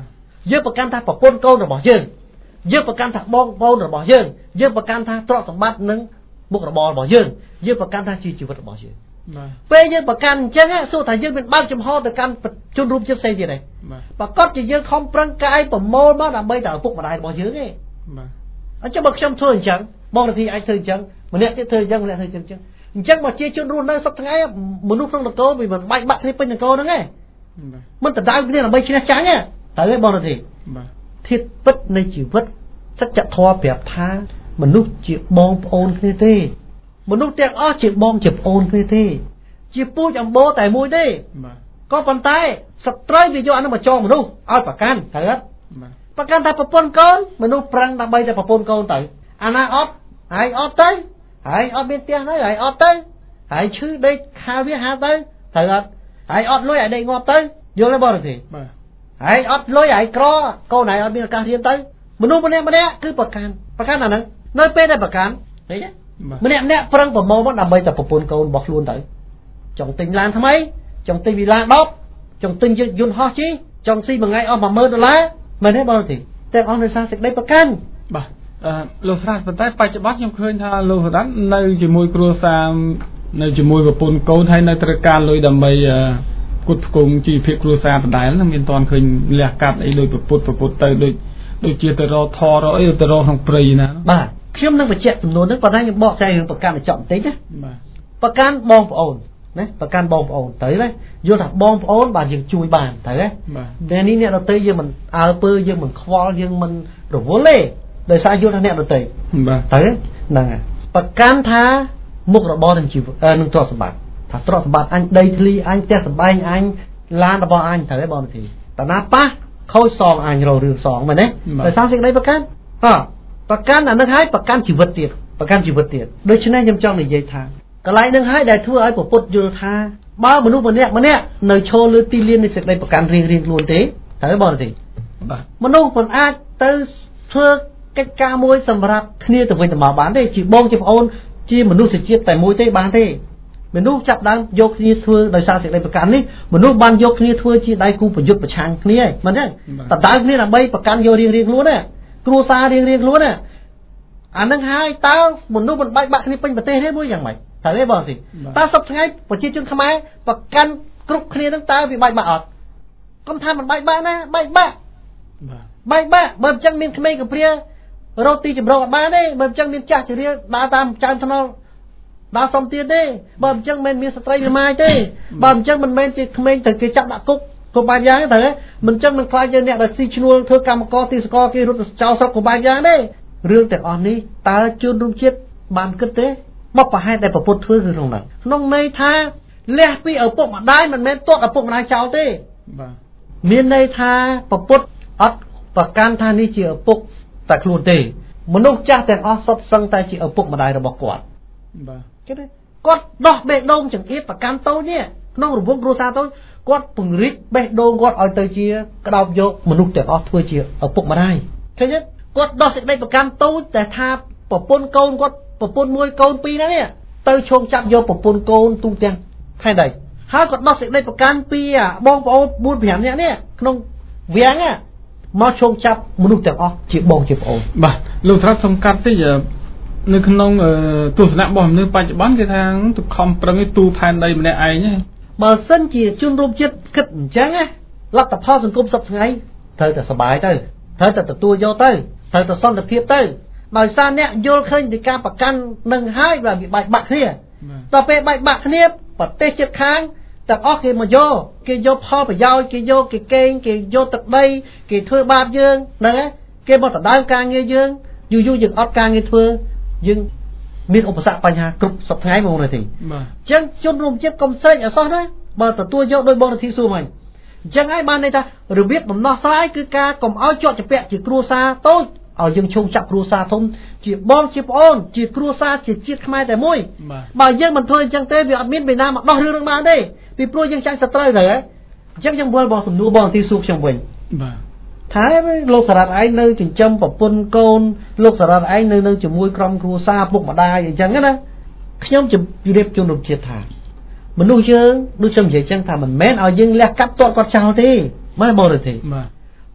Speaker 8: យើងប្រកាន់ថាប្រពន្ធកូនរបស់យើងយើងប្រកាន់ថាបងប្អូនរបស់យើងយើងប្រកាន់ថាទ្រព្យសម្បត្តិនិងមុខរបររបស់យើងយើងប្រកាន់ថាជាជីវិតរបស់យើងពេលយើងប្រកាន់អញ្ចឹងសួរថាយើងមានបើកចំហទៅកាន់ជនរួមជាតិផ្សេងទៀតទេប្រកាសជាយើងខំប្រឹងកាយប្រមូលមកដើម្បីតែឪពុកម្ដាយរបស់យើងទេអញ្ចឹងបើខ្ញុំធ្វើអញ្ចឹងបងនាទីអាចធ្វើអញ្ចឹងម្នាក់ទៀតធ្វើអញ្ចឹងម្នាក់ធ្វើអញ្ចឹងអញ្ចឹងមកជាជនរស់នៅសប្តាហ៍ថ្ងៃមនុស្សក្នុងនគរវាមិនបាច់បាក់គ្នាពេញនគរហ្នឹងទេមិនដណ្ដើមគ្នាដើម្បីឈ្នះចាញ់ទេត្រូវទេបងនាទីធាតុពិតនៃជីវិតសច្ចធម៌ប្រាប់ថាមនុស្សជាបងប្អូនគ្នាទេមនុស្សទាំងអស់ជាបងជាប្អូនគ្នាទេជាពូជអម្បូរតែមួយទេក៏ប៉ុន្តែសត្រូវវាយកអានោះមកចងមនុស្សឲ្យប្រកាន់ត្រូវអត់ប្រកាន់ថាប្រពន្ធកូនមនុស្សប្រឹងដើម្បីតែប្រពន្ធកូនទៅអាណាអត់ហើយអត់ទៅហើយអត់មានផ្ទះនៅហើយអត់ទៅហើយឈឺដេកខាវាហាទៅត្រូវអត់ហើយអត់លុយឲ្យដេកងាប់ទៅយល់ទេបងទេបាទហើយអត់លុយឲ្យក្រកូនហើយអត់មានឱកាសរៀនទៅមនុស្សម្នាក់ម្នាក់គឺប្រកាន់ប្រកាន់អាហ្នឹងនៅពេលដែលប្រកាន់ឃើញទេម្នាក់ម្នាក់ប្រឹងប្រមូលមកដើម្បីតែប្រពន្ធកូនរបស់ខ្លួនទៅចង់ទិញឡានថ្មីចង់ទិញវិឡាដប់ចង់ទិញយន្តហោះជិះចង់ស៊ីមួយថ្ងៃអស់ một nghìnដុល្លារមែនទេបងទេតែអស់ដោយសារសេចក្តីប្រកាន់
Speaker 2: បាទអឺលោកស្រាប៉ុន្តែបច្ចុប្បន្នខ្ញុំឃើញថាលោកស្រានៅជាមួយគ្រួសារនៅជាមួយប្រពន្ធកូនហើយនៅត្រូវការលុយដើម្បីគុតផ្គងជីវភាពគ្រួសារបណ្ដែលនឹងមានតន់ឃើញលះកាត់អីដោយប្រពុតប្រពុតទៅដូចដូចជាទៅរកធរអីទៅរកក្នុងព្រៃណា
Speaker 8: បាទខ្ញុំនឹងបញ្ជាក់ចំនួនហ្នឹងប៉ុន្តែខ្ញុំបកស្រាយរឿងប្រកាន់ឲ្យចប់បន្តិចណាបាទប្រកាន់បងប្អូនណាប្រកាន់បងប្អូនទៅណាយល់ថាបងប្អូនបាទយើងជួយបានទៅណាតែនេះអ្នកដទៃយើងមិនអើពើយើងមិនខ្វល់យើងមិនរវល់ទេដោយសារយល់ថាអ្នកដទៃ
Speaker 2: បាទ
Speaker 8: ទៅហ្នឹងហើយប្រកាន់ថាមុខរបរនឹងជីវិតនឹងទ្រព្យសម្បត្តិថាទ្រព្យសម្បត្តិអញដីធ្លីអញផ្ទះសម្បែងអញឡានរបស់អញត្រូវទេបងទីតាណាប៉ះខូចសងអញរករឿងសងមែនទេដោយសារសេចក្តីប្រកាន់ហ៎ប្រកាន់អានឹងហើយប្រកាន់ជីវិតទៀតប្រកាន់ជីវិតទៀតដូច្នេះខ្ញុំចង់និយាយថាកន្លែងនឹងហើយដែលធ្វើឲ្យប្រពុតយល់ថាបើមនុស្សម្នាក់ម្នាក់នៅឈរលើទីលាននៃសេចក្តីប្រកាន់រៀងរៀងខ្លួនទេត្រូវទេបងទីបាទមនុស្សមិនអាចទៅធ្វើកិច្ចការមួយសម្រាប់គ្នាទៅវិញទៅមកបានទេជាបងជាប្អូនជាមនុស្សជាតិតែមួយទេបានទេមនុស្សចាប់ដើមយកគ្នាធ្វើដោយសារសេចក្តីប្រកាន់នេះមនុស្សបានយកគ្នាធ្វើជាដៃគូប្រយុទ្ធប្រឆាំងគ្នាមិនទេតើដើមគ្នាដើម្បីប្រកាន់យករៀងរៀងខ្លួនណាគ្រួសាររៀងរៀងខ្លួនណាអានឹងហើយតើមនុស្សមិនបែកបាក់គ្នាពេញប្រទេសទេមួយយ៉ាងម៉េចត្រូវទេបងទីតើសប្តាហ៍ថ្ងៃប្រជាជនខ្មែរប្រកាន់គ្រប់គ្នានឹងតើវាបែកបាក់អត់កុំថាមិនបែកបាក់ណាបែកបាក់បែកបាក់បើមិនចឹងមានក្មេងកំព្រារត់ទីចម្រោកអត់បានទេបើមិនចឹងមានចាស់ជរាដើរតាមចៅថ្នល់ដើរសុំទៀតទេបើមិនចឹងមិនមានស្ត្រីលម៉ាយទេបើមិនចឹងមិនមែនជាក្មេងទៅគេចាប់ដាក់គុកក៏បែបយ៉ាងទៅមិនចឹងមិនខ្លាចយើងអ្នកដែលស៊ីឈ្នួលធ្វើកម្មករទីសកលគេរត់ចោលស្រុកក៏បែបយ៉ាងទេរឿងទាំងអស់នេះតើជនរួមជាតិបានគិតទេមកប្រហែលតែប្រពុតធ្វើគឺក្នុងហ្នឹងក្នុងន័យថាលះពីឪពុកម្ដាយមិនមែនទាត់ឪពុកម្ដាយចោលទេ
Speaker 2: បាទ
Speaker 8: មានន័យថាប្រពុតអត់ប្រកាន់ថានេះជាឪពុកតែខ្លួនទេមនុស្សចាស់ទាំងអស់សុទ្ធសឹងតែជាឪពុកម្ដាយរបស់គាត់
Speaker 2: បាទ
Speaker 8: គេគាត់ដោះបេះដូងចង្អៀតប្រកាន់តូចនេះក្នុងរង្វង់គ្រួសារតូចគាត់ពង្រីកបេះដូងគាត់ឲ្យទៅជាក្តោបយកមនុស្សទាំងអស់ធ្វើជាឪពុកម្ដាយឃើញទេគាត់ដោះសេចក្តីប្រកាន់តូចតែថាប្រពន្ធកូនគាត់ប្រពន្ធមួយកូនពីរនេះទៅឈោងចាប់យកប្រពន្ធកូនទូទាំងខែដីហើយគាត់ដោះសេចក្តីប្រកាន់ពីបងប្អូនបួន ប្រាំនាក់នេះក្នុងវាំងមកឈោងចាប់មនុស្សទាំងអស់ជាបងជាប្អូន
Speaker 2: បាទលោកស្រាប់សំកាត់តិចនៅក្នុងទស្សនៈរបស់មនុស្សបច្ចុប្បន្នគេថាទៅខំប្រឹងទូផែនដីម្នាក់ឯងហ្នឹង
Speaker 8: បើសិនជាជនរួមជាតិគិតអញ្ចឹងណាលទ្ធផលសង្គមសប្តាហ៍ថ្ងៃត្រូវតែសុបាយទៅត្រូវតែទទួលយកទៅត្រូវតែសន្តិភាពទៅដោយសារអ្នកយល់ឃើញពីការប្រកាន់នឹងហើយបាទវាបែកបាក់គ្នាដល់ពេលបែកបាក់គ្នាប្រទេសជិតខាងទាំងអស់គេមកយកគេយកផលប្រយោជន៍គេយកគេកេងគេយកទឹកដីគេធ្វើបាបយើងហ្នឹងគេមកដណ្ដើមការងារយើងយូរយូរយើងអត់ការងារធ្វើយើងមានឧបសគ្គបញ្ហាគ្រប់សប្តាហ៍ថ្ងៃហ្មងទេអញ្ចឹងជនរួមជាតិកុំស្រេកអសោះណាបើទទួលយកដោយបងនាទីសួរមិញអញ្ចឹងហើយបានន័យថារបៀបដំណោះស្រាយគឺការកុំឲ្យជាប់ជាពាក់ជាគ្រួសារតូចឲ្យយើងឈោងចាប់គ្រួសារធំជាបងជាប្អូនជាគ្រួសារជាជាតិខ្មែរតែមួយបើយើងមិនធ្វើអញ្ចឹងទេវាអត់មានពេលណាមកដោះរឿងនឹងបានទេពីព្រោះយើងចាញ់សត្រូវទៅហ៎អញ្ចឹងខ្ញុំវល់បងសំណួរបងនាទីសួរខ្ញុំវិញ
Speaker 2: បាទ
Speaker 8: ថាលោកសារ៉ាត់ឯងនៅចិញ្ចឹមប្រពន្ធកូនលោកសារ៉ាត់ឯងនៅនៅជាមួយក្រុមគ្រួសារពុកម្ដាយអញ្ចឹងណាខ្ញុំជម្រាបជូនលោកជាតិថាមនុស្សយើងដូចខ្ញុំនិយាយអញ្ចឹងថាមិនមែនឲ្យយើងលះកាត់ទាត់គាត់ចោលទេមិនបងទេ
Speaker 2: បាទ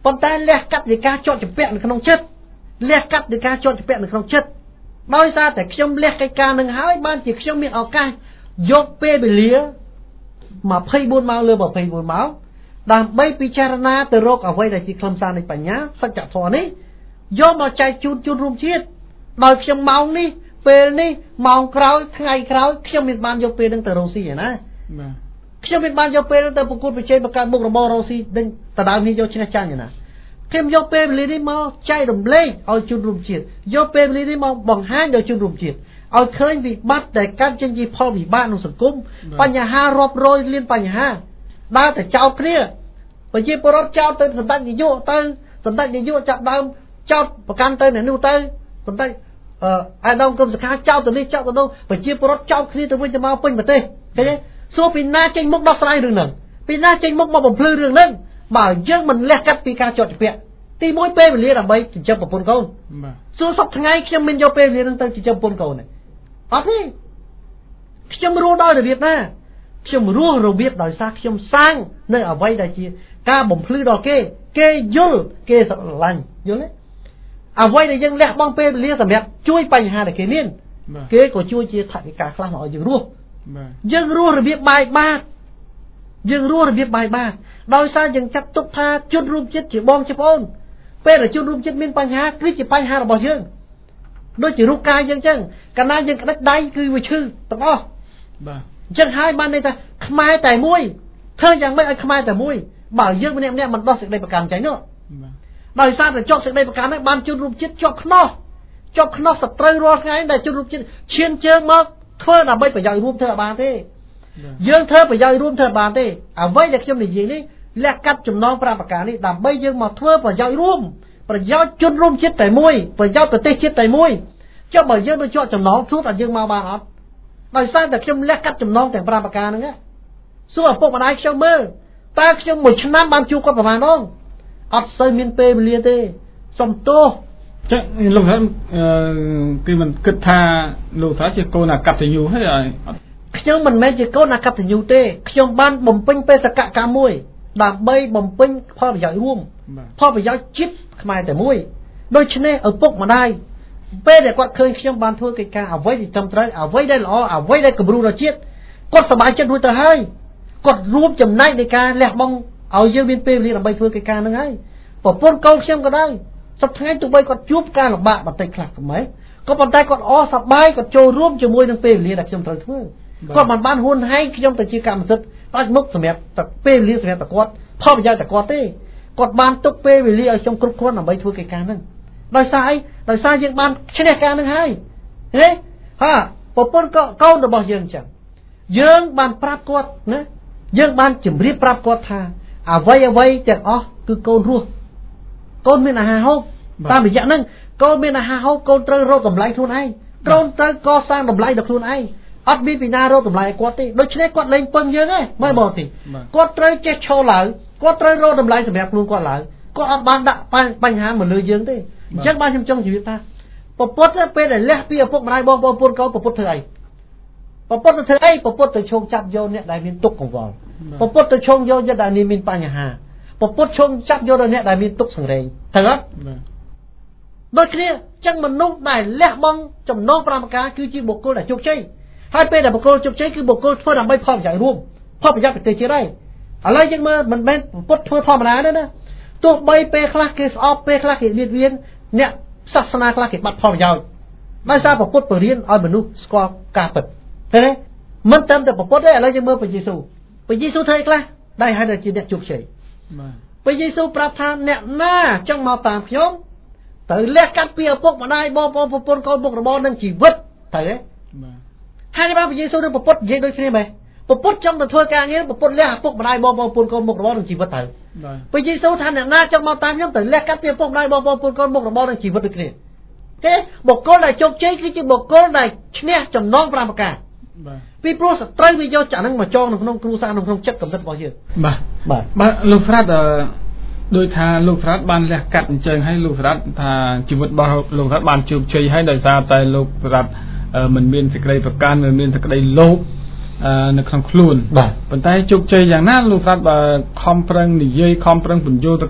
Speaker 8: ប៉ុន្តែលះកាត់នៃការជាប់ជំពាក់នៅក្នុងចិត្តលះកាត់នៃការជាប់ជំពាក់នៅក្នុងចិត្តដោយសារតែខ្ញុំលះកិច្ចការនឹងហើយបានជាខ្ញុំមានឱកាសយកពេលវេលាยี่สิบสี่ម៉ោងលើยี่สิบสี่ម៉ោងដើម្បីពិចារណាទៅរកអ្វីដែលជាខ្លឹមសារនៃបញ្ញាសច្ចធម៌នេះយកមកចែកជូនជូនរួមជាតិដោយខ្ញុំម៉ោងនេះពេលនេះម៉ោងក្រោយថ្ងៃក្រោយខ្ញុំមានបានយកពេលនឹងទៅរកស៊ីណាបាទខ្ញុំមានបានយកពេលនឹងទៅប្រកួតប្រជែងបង្កើតមុខរបររកស៊ីដេញដណ្ដើមនេះយកឈ្នះចាញ់ណាខ្ញុំយកពេលវេលានេះមកចែករំលែកឲ្យជូនរួមជាតិយកពេលវេលានេះមកបង្ហាញដល់ជូនរួមជាតិឲ្យឃើញវិបត្តិដែលកើតចេញពីផលវិបាកក្នុងសង្គមបញ្ហារាប់រយលានបញ្ហាដើរតែចោទគ្នាប្រជាពលរដ្ឋចោទទៅសម្ដេចនាយកទៅសម្ដេចនាយកចាប់ដើមចោទប្រកាន់ទៅអ្នកនោះទៅសម្ដេចអឺអាដាមក្រុមសខាចោទទៅនេះចោទទៅនោះប្រជាពលរដ្ឋចោទគ្នាទៅវិញទៅមកពេញប្រទេសឃើញទេសួរពីណាចេញមុខដោះស្រាយរឿងហ្នឹងពីណាចេញមុខមកបំភ្លឺរឿងហ្នឹងបើយើងមិនលះកាត់ពីការជាប់ជំពាក់ទីមួយពេលវេលាដើម្បីចិញ្ចឹមប្រពន្ធកូនបាទសួរសពថ្ងៃខ្ញុំមិនយកពេលវេលាហ្នឹងទៅចិញ្ចឹមប្រពន្ធកូនទេអត់ទេខ្ញុំរស់ដោយរបៀបណាខ្ញុំរស់របៀបដោយសារខ្ញុំសាងនៅអ្វីដែលជាការបំភ្លឺដល់គេគេយល់គេស្រឡាញ់យល់ទេអ្វីដែលយើងលះបង់ពេលវេលាសម្រាប់ជួយបញ្ហាដែលគេមានគេក៏ជួយជាថវិកាខ្លះមកឲ្យយើងរស់យើងរស់របៀបបាយបាតយើងរស់របៀបបាយបាតដោយសារយើងចាត់ទុកថាជនរួមជាតិជាបងជាប្អូនពេលដែលជនរួមជាតិមានបញ្ហាគឺជាបញ្ហារបស់យើងដូចជារូបកាយយើងអញ្ចឹងកាលណាយើងក្តិចដៃគឺវាឈឺទាំងអស់បាទអញ្ចឹងហើយបានន័យថាខ្មែរតែមួយធ្វើយ៉ាងម៉េចឲ្យខ្មែរតែមួយបើយើងម្នាក់ម្នាក់មិនដោះសេចក្តីប្រកាន់ចេញនោះដោយសារតែជាប់សេចក្តីប្រកាន់ហ្នឹងបានជនរួមជាតិជាប់ខ្នោះជាប់ខ្នោះសត្រូវរាល់ថ្ងៃដែលជនរួមជាតិឈានជើងមកធ្វើដើម្បីប្រយោជន៍រួមធ្វើឲ្យបានទេយើងធ្វើប្រយោជន៍រួមធ្វើឲ្យបានទេអ្វីដែលខ្ញុំនិយាយនេះលះកាត់ចំណងប្រាប្រការនេះដើម្បីយើងមកធ្វើប្រយោជន៍រួមប្រយោជន៍ជនរួមជាតិតែមួយប្រយោជន៍ប្រទេសជាតិតែមួយចុះបើយើងទៅជាប់ចំណងជួបតែយើងមកបានអត់ដោយសារតែខ្ញុំលះកាត់ចំណងទាំងប្រាប្រការហ្នឹងសួរឪពុកម្ដាយខ្ញុំមើលតើខ្ញុំមួយឆ្នាំបានជួបគាត់ប្រហែលដងអត់សូវមានពេលវេលាទេសុំទោស
Speaker 2: ចឹងលោកថាគឺមិនគិតថាលោកថាជាកូនអកតញ្ញូហើយ
Speaker 8: ខ្ញុំមិនមែនជាកូនអកតញ្ញូទេខ្ញុំបានបំពេញបេសកកម្មមួយដើម្បីបំពេញផលប្រយោជន៍រួមផលប្រយោជន៍ជាតិខ្មែរតែមួយដូច្នេះឪពុកម្ដាយពេលដែលគាត់ឃើញខ្ញុំបានធ្វើកិច្ចការអ្វីដែលត្រឹមត្រូវអ្វីដែលល្អអ្វីដែលគំរូដល់ជាតិគាត់សប្បាយចិត្តរួចទៅហើយគាត់រួមចំណែកនៃការលះបង់ឲ្យយើងមានពេលវេលាដើម្បីធ្វើកិច្ចការហ្នឹងហើយប្រពន្ធកូនខ្ញុំក៏ដែរសប្តាហ៍ថ្ងៃទោះបីគាត់ជួបការលំបាកបន្តិចខ្លះក៏មិនក៏ប៉ុន្តែគាត់អសប្បាយគាត់ចូលរួមជាមួយនឹងពេលវេលាដែលខ្ញុំត្រូវធ្វើគាត់មិនបានហ៊ុនហែងខ្ញុំទៅជាកម្មសិទ្ធិបាច់មុខសម្រាប់តែពេលវេលាសម្រាប់តែគាត់ផលប្រយោជន៍តែគាត់ទេគាត់បានទុកពេលវេលាឲ្យខ្ញុំគ្រប់គ្រាន់ដើម្បីធ្វើកិច្ចការហ្នឹងដោយសារអីដោយសារយើងបានឈ្នះការហ្នឹងហើយឃើញហាប្រពន្ធកូនរបស់យើងចឹងយើងបានប្រាប់គាត់ណាយើងបានជម្រាបប្រាប់គាត់ថាអ្វីអ្វីទាំងអស់គឺកូនរស់កូនមានអាហារហូបតាមរយៈហ្នឹងកូនមានអាហារហូបកូនត្រូវរកតម្លៃខ្លួនឯងកូនត្រូវកសាងតម្លៃដល់ខ្លួនឯងអត់មានពីណារកតម្លៃឲ្យគាត់ទេដូច្នេះគាត់លែងពឹងយើងទេមើលបងទីគាត់ត្រូវចេះឈរឡើងគាត់ត្រូវរកតម្លៃសម្រាប់ខ្លួនគាត់ឡើងគាត់អត់បានដាក់បញ្ហាមកលើយើងទេអញ្ចឹងបានខ្ញុំចង់ជម្រាបថាប្រពុតពេលដែលលះពីឪពុកម្ដាយបងប្អូនកូនប្រពុតធ្វើអីប្រពុតទៅធ្វើអីប្រពុតទៅឈោងចាប់យកអ្នកដែលមានទុក្ខកង្វល់ប្រពុតទៅឈោងយកអ្នកដែលមានបញ្ហាប្រពុតឈោងចាប់យកអ្នកដែលមានទុក្ខសង្រេងត្រូវអត់ដូចគ្នាអញ្ចឹងមនុស្សដែលលះបង់ចំណងប្រាំប្រការគឺជាបុគ្គលដែលជោគជ័យហើយពេលដែលបុគ្គលជោគជ័យគឺបុគ្គលធ្វើដើម្បីផលប្រយោជន៍រួមផលប្រយោជន៍ប្រទេសជាតិហើយឥឡូវយើងមើលមិនមែនពុទ្ធធ្វើធម្មតាទេណាទោះបីពេលខ្លះគេស្អប់ពេលខ្លះគេលៀតវៀនអ្នកសាសនាខ្លះគេបាត់ផលប្រយោជន៍ដោយសារពុទ្ធបរៀនឲ្យមនុស្សស្គាល់ការពិតឃើញទេមិនត្រឹមតែពុទ្ធទេឥឡូវយើងមើលព្រះយេស៊ូវព្រះយេស៊ូវធ្វើអីខ្លះដែលហៅថាជាអ្នកជោគជ័យបាទព្រះយេស៊ូវប្រាប់ថាអ្នកណាចង់មកតាមខ្ញុំត្រូវលះកាត់ពីឪពុកម្ដាយបងប្អូនប្រពន្ធកូនមុខរបរនិងជីវិតត្រូវទេបាទហើយបានព្រះយេស៊ូវនិងពុទ្ធនិយាយដូចគ្នាមែនពុទ្ធចង់ទៅធ្វើការងារពុទ្ធលះឪពុកម្ដាយបងប្អូនប្រពន្ធកូនមុខរបរនិងជីវិតទៅព្រះយេស៊ូវថាអ្នកណាចង់មកតាមខ្ញុំត្រូវលះកាត់ពីឪពុកម្ដាយបងប្អូនប្រពន្ធកូនមុខរបរនិងជីវិតដូចគ្នាទេបុគ្គលដែលជោគជ័យគឺជាបុគ្គលដែលឈ្នះចំណងប្រាំប្រការបាទពីព្រោះសត្រូវវាយកចាក់ហ្នឹងមកចងនៅក្នុងគ្រួសារនៅក្នុងចិត្តកំណត់របស់យើង
Speaker 2: បាទបាទបាទលោកស្រាតដោយថាលោកស្រាតបានលះកាត់អញ្ចឹងហើយលោកស្រាតថាជីវិតរបស់លោកស្រាតបានជោគជ័យហើយដោយសារតែលោកស្រាតមិនមានសេចក្តីប្រកាន់មិនមានសេចក្តីលោភនៅក្នុងខ្លួនបាទប៉ុន្តែជោគជ័យយ៉ាងណាលោកស្រាតបើខំប្រឹងនិយាយខំប្រឹងបញ្យល់ទៅ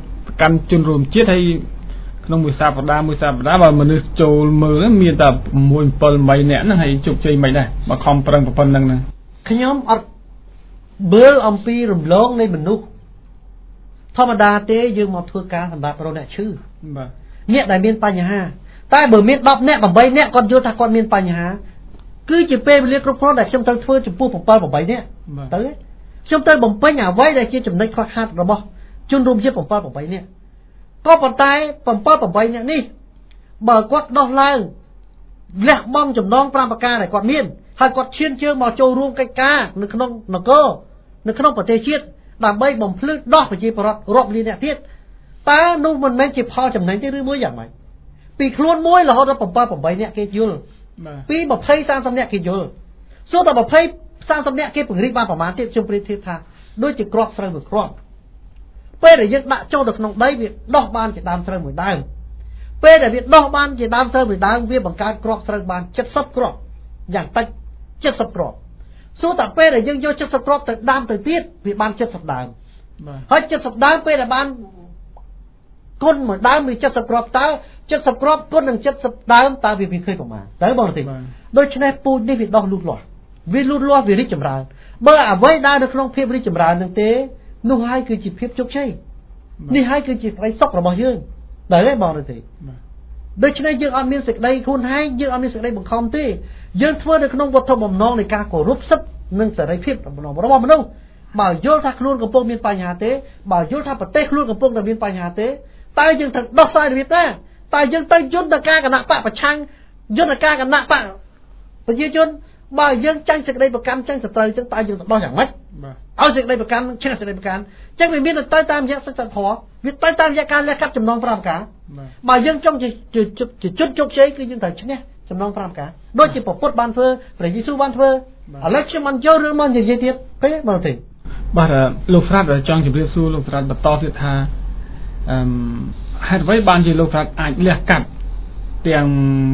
Speaker 2: កាន់ជនរួមជាតិហើយក្នុងមួយសប្តាហ៍មួយសប្តាហ៍បើមនុស្សចូលមើលមានតែមួយ bảy នាក់ហ្នឹងហើយជោគជ័យមិនដែរបើខំប្រឹងប៉ុណ្្នឹងហ្នឹង
Speaker 8: ខ្ញុំអត់បើអំពីរំលងនៃមនុស្សធម្មតាទេយើងមកធ្វើការសម្រាប់រកអ្នកឈឺបាទអ្នកដែលមានបញ្ហាតែបើមាន ដប់ នាក់ 8 នាក់គាត់យល់ថាគាត់មានបញ្ហាគឺជាពេលវេលាគ្រប់គ្រាន់ដែលខ្ញុំត្រូវធ្វើចំពោះ 7 8 នាក់ទៅខ្ញុំត្រូវបំពេញអ្វីដែលជាចំណុចខ្វះខាតរបស់ជនរួមជាតិ 7 8 នាក់ក៏ប៉ុន្តែ 7 8 នាក់នេះបើគាត់ដោះឡើងលះបង់ចំណង 5 ប្រការដែលគាត់មានហើយគាត់ឈានជើងមកចូលរួមកិច្ចការនៅក្នុងនគរនៅក្នុងប្រទេសជាតិដើម្បីបំភ្លឺដោះប្រជាពលរដ្ឋរាប់លានអ្នកទៀតតើនោះមិនមែនជាផលចំណេញទេឬមួយយ៉ាងម៉េចពីខ្លួនមួយរហូតដល់ 7 8 នាក់គេយល់ពី 20 30 នាក់គេយល់សួរតែ 20 30 នាក់គេពង្រីកបានប្រមាណទៀតខ្ញុំប្រៀបធៀបថាដូចជាគ្រាប់ស្រូវមួយគ្រាប់ពេលដែលយើងដាក់ចូលទៅក្នុងដីវាដោះបានជាដើមស្រូវមួយដើមពេលដែលវាដោះបានជាដើមស្រូវមួយដើមវាបង្កើតគ្រាប់ស្រូវបាន 70 គ្រាប់យ៉ាងតិច 70 គ្រាប់សួរតែពេលដែលយើងយក 70 គ្រាប់ទៅដាំទៅទៀតវាបាន 70 ដើមហើយ 70 ដើមពេលដែលបានគុណមួយដើមវា 70 គ្រាប់តើ 70 គ្រាប់គុណនឹង 70 ដើមតើវាវាឃើញប្រមាណតើបងទេដូច្នេះពូជនេះវាដោះលូតលាស់វាលូតលាស់វារីកចម្រើនបើអ្វីដែលនៅក្នុងភាពរីកចម្រើននឹងទេនោះហើយគឺជាភាពជោគជ័យនេះហើយគឺជាក្តីសុខរបស់យើងដែរទេបងទេដូច្នេះយើងអត់មានសេចក្តីខ្លួនឯងយើងអត់មានសេចក្តីបង្ខំទេយើងធ្វើនៅក្នុងវត្ថុបំណងនៃការគោរពសិទ្ធិនិងសេរីភាពរបស់មនុស្សបើយល់ថាខ្លួនកំពុងមានបញ្ហាទេបើយល់ថាប្រទេសខ្លួនកំពុងតែមានបញ្ហាទេតើយើងត្រូវដោះស្រាយរបៀបណាតើយើងទៅយន្តការគណៈបកប្រឆាំងយន្តការគណៈបកប្រជាជនបើយើងចាញ់សេចក្តីប្រកាន់ចាញ់សត្រូវចឹងតើយើងទៅដោះយ៉ាងម៉េចឲ្យសេចក្តីប្រកាន់ឈ្នះសេចក្តីប្រកាន់ចឹងវាមានទៅតាមរយៈសិទ្ធិធម៌វាទៅតាមរយៈការលះកាត់ចំណង 5 ប្រការបើយើងចង់ជាជុតជោគជ័យគឺយើងត្រូវឈ្នះចំណង 5 ប្រការដូចជាព្រះពុទ្ធបានធ្វើព្រះយេស៊ូវបានធ្វើឥឡូវខ្ញុំមិនចូលរឿងមកនិយាយទៀតទេបងទេ
Speaker 2: បាទលោកស្រាតចង់ជម្រាបសួរលោកស្រាតបន្តទៀតថាអឺហេតុអ្វីបានជាលោកស្រាតអាចលះកាត់ទាំង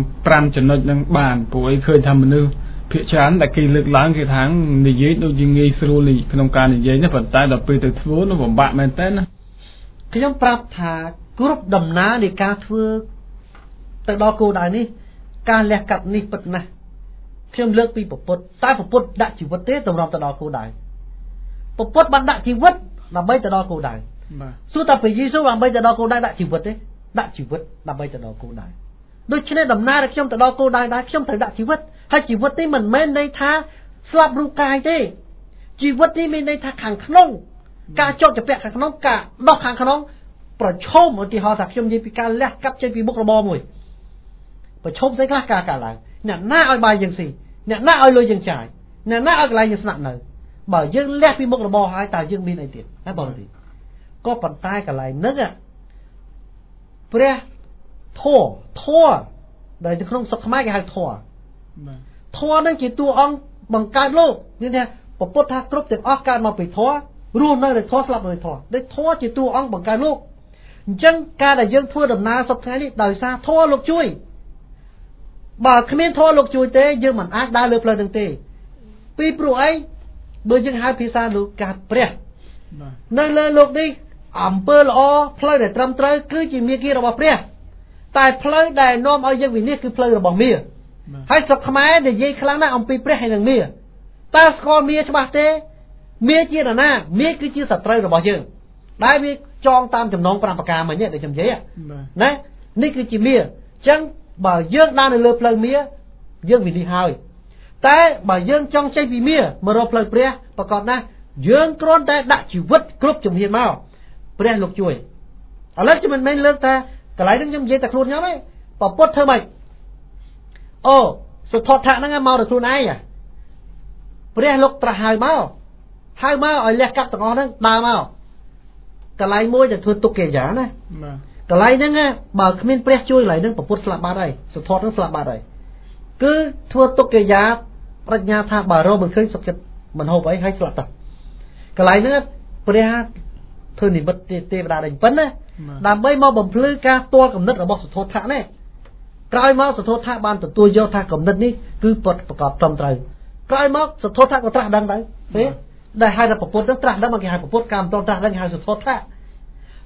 Speaker 2: 5 ចំណុចនឹងបានព្រោះអីឃើញថាមនុស្សភាគច្រើនដែលគេលើកឡើងគេថានិយាយដូចជាងាយស្រួលក្នុងការនិយាយនេះប៉ុន្តែដល់ពេលទៅធ្វើនោះពិបាកមែនតើណា
Speaker 8: ខ្ញុំប្រាប់ថាគ្រប់ដំណើរនៃការធ្វើទៅដល់គោលដៅនេះការលះកាត់នេះពិតណាស់ខ្ញុំលើកពីពុទ្ធតែពុទ្ធដាក់ជីវិតទេតម្រាំទៅដល់គោលដៅពុទ្ធបានដាក់ជីវិតដើម្បីទៅដល់គោលដៅបាទសួរតែព្រះយេស៊ូវដើម្បីទៅដល់គោលដៅដាក់ជីវិតទេដាក់ជីវិតដើម្បីទៅដល់គោលដៅដូច្នេះដំណើររបស់ខ្ញុំទៅដល់គោលដៅដែរខ្ញុំត្រូវដាក់ជីវិតហើយជីវិតនេះមិនមែនន័យថាស្លាប់រូបកាយទេជីវិតនេះមានន័យថាខាងក្នុងការជាប់ជាពាក់ខាងក្នុងការដោះខាងក្នុងប្រឈមឧទាហរណ៍ថាខ្ញុំនិយាយពីការលះកាត់ចេញពីមុខរបរមួយប្រឈមស្អីខ្លះការកើតឡើងអ្នកណាឲ្យបាយយើងស៊ីអ្នកណាឲ្យលុយយើងចាយអ្នកណាឲ្យកន្លែងយើងស្នាក់នៅបើយើងលះពីមុខរបរហើយតើយើងមានអីទៀតហើយបងទីក៏ប៉ុន្តែកន្លែងហ្នឹងព្រះធម៌ធម៌ដែលនៅក្នុងសុខខ្មែរគេហៅធម៌ធម៌នឹងជាតួអង្គបង្កើតលោកមានថាពពុទ្ធថាគ្រប់ទាំងអស់កើតមកពីធម៌រស់នៅដោយធម៌ស្លាប់ដោយធម៌ដូចធម៌ជាតួអង្គបង្កើតលោកអញ្ចឹងការដែលយើងធ្វើដំណើរសប្តាហ៍នេះដោយសារធម៌លោកជួយបើគ្មានធម៌លោកជួយទេយើងមិនអាចដើរលើផ្លូវនឹងទេពីព្រោះអីបើយើងហៅភាសាលោកកាត់ព្រះនៅលើលោកនេះអំពើល្អផ្លូវដែលត្រឹមត្រូវគឺជាមាគ៌ារបស់ព្រះតែផ្លូវដែលនាំឲ្យយើងវិនិច្ឆ័យគឺផ្លូវរបស់មាហើយស្រុកខ្មែរនិយាយខ្លាំងណាស់អំពីព្រះហើយនឹងមាតើស្គាល់មាច្បាស់ទេមាជានរណាមាគឺជាសត្រូវរបស់យើងដែលវាចងតាមចំណង 5 ប្រការមិញដែលខ្ញុំនិយាយណានេះគឺជាមាអញ្ចឹងបើយើងដើរនៅលើផ្លូវមាយើងវិនិច្ឆ័យហើយតែបើយើងចង់ចេញពីមាមករកផ្លូវព្រះប្រកបណាស់យើងគ្រាន់តែដាក់ជីវិតគ្រប់ជំហានមកព្រះលោកជួយឥឡូវខ្ញុំមិនមែនលើកតែកន្លែងហ្នឹងខ្ញុំនិយាយតែខ្លួនខ្ញុំទេប្រពុតធ្វើម៉េចអូសុទ្ធថៈហ្នឹងមកដល់ខ្លួនឯងព្រះលោកត្រាស់ហៅមកហៅមកឲ្យលះកាត់ទាំងអស់ហ្នឹងដើរមកកន្លែងមួយដែលធ្វើទុក្ខកិរិយាណាកន្លែងហ្នឹងបើគ្មានព្រះជួយកន្លែងហ្នឹងប្រពុតស្លាប់បាត់ហើយសុទ្ធហ្នឹងស្លាប់បាត់ហើយគឺធ្វើទុក្ខកិរិយាប្រាជ្ញាថាបើរកមិនឃើញសុខចិត្តមិនហូបអីហើយស្លាប់ទៅកន្លែងហ្នឹងព្រះធ្វើនិមិត្តទេវតាដែលប៉ុណ្ណាដើម្បីមកបំភ្លឺការទាល់គំនិតរបស់សុទ្ធថៈនេះក្រោយមកសុទ្ធថៈបានទទួលយកថាគំនិតនេះគឺប្រកបត្រឹមត្រូវក្រោយមកសុទ្ធថៈក៏ត្រាស់ដឹងដែរទេដែលហៅថាប្រពុតនឹងត្រាស់ដឹងមកគេហៅប្រពុតកម្មតត្រាស់ដឹងគេហៅសុទ្ធថៈ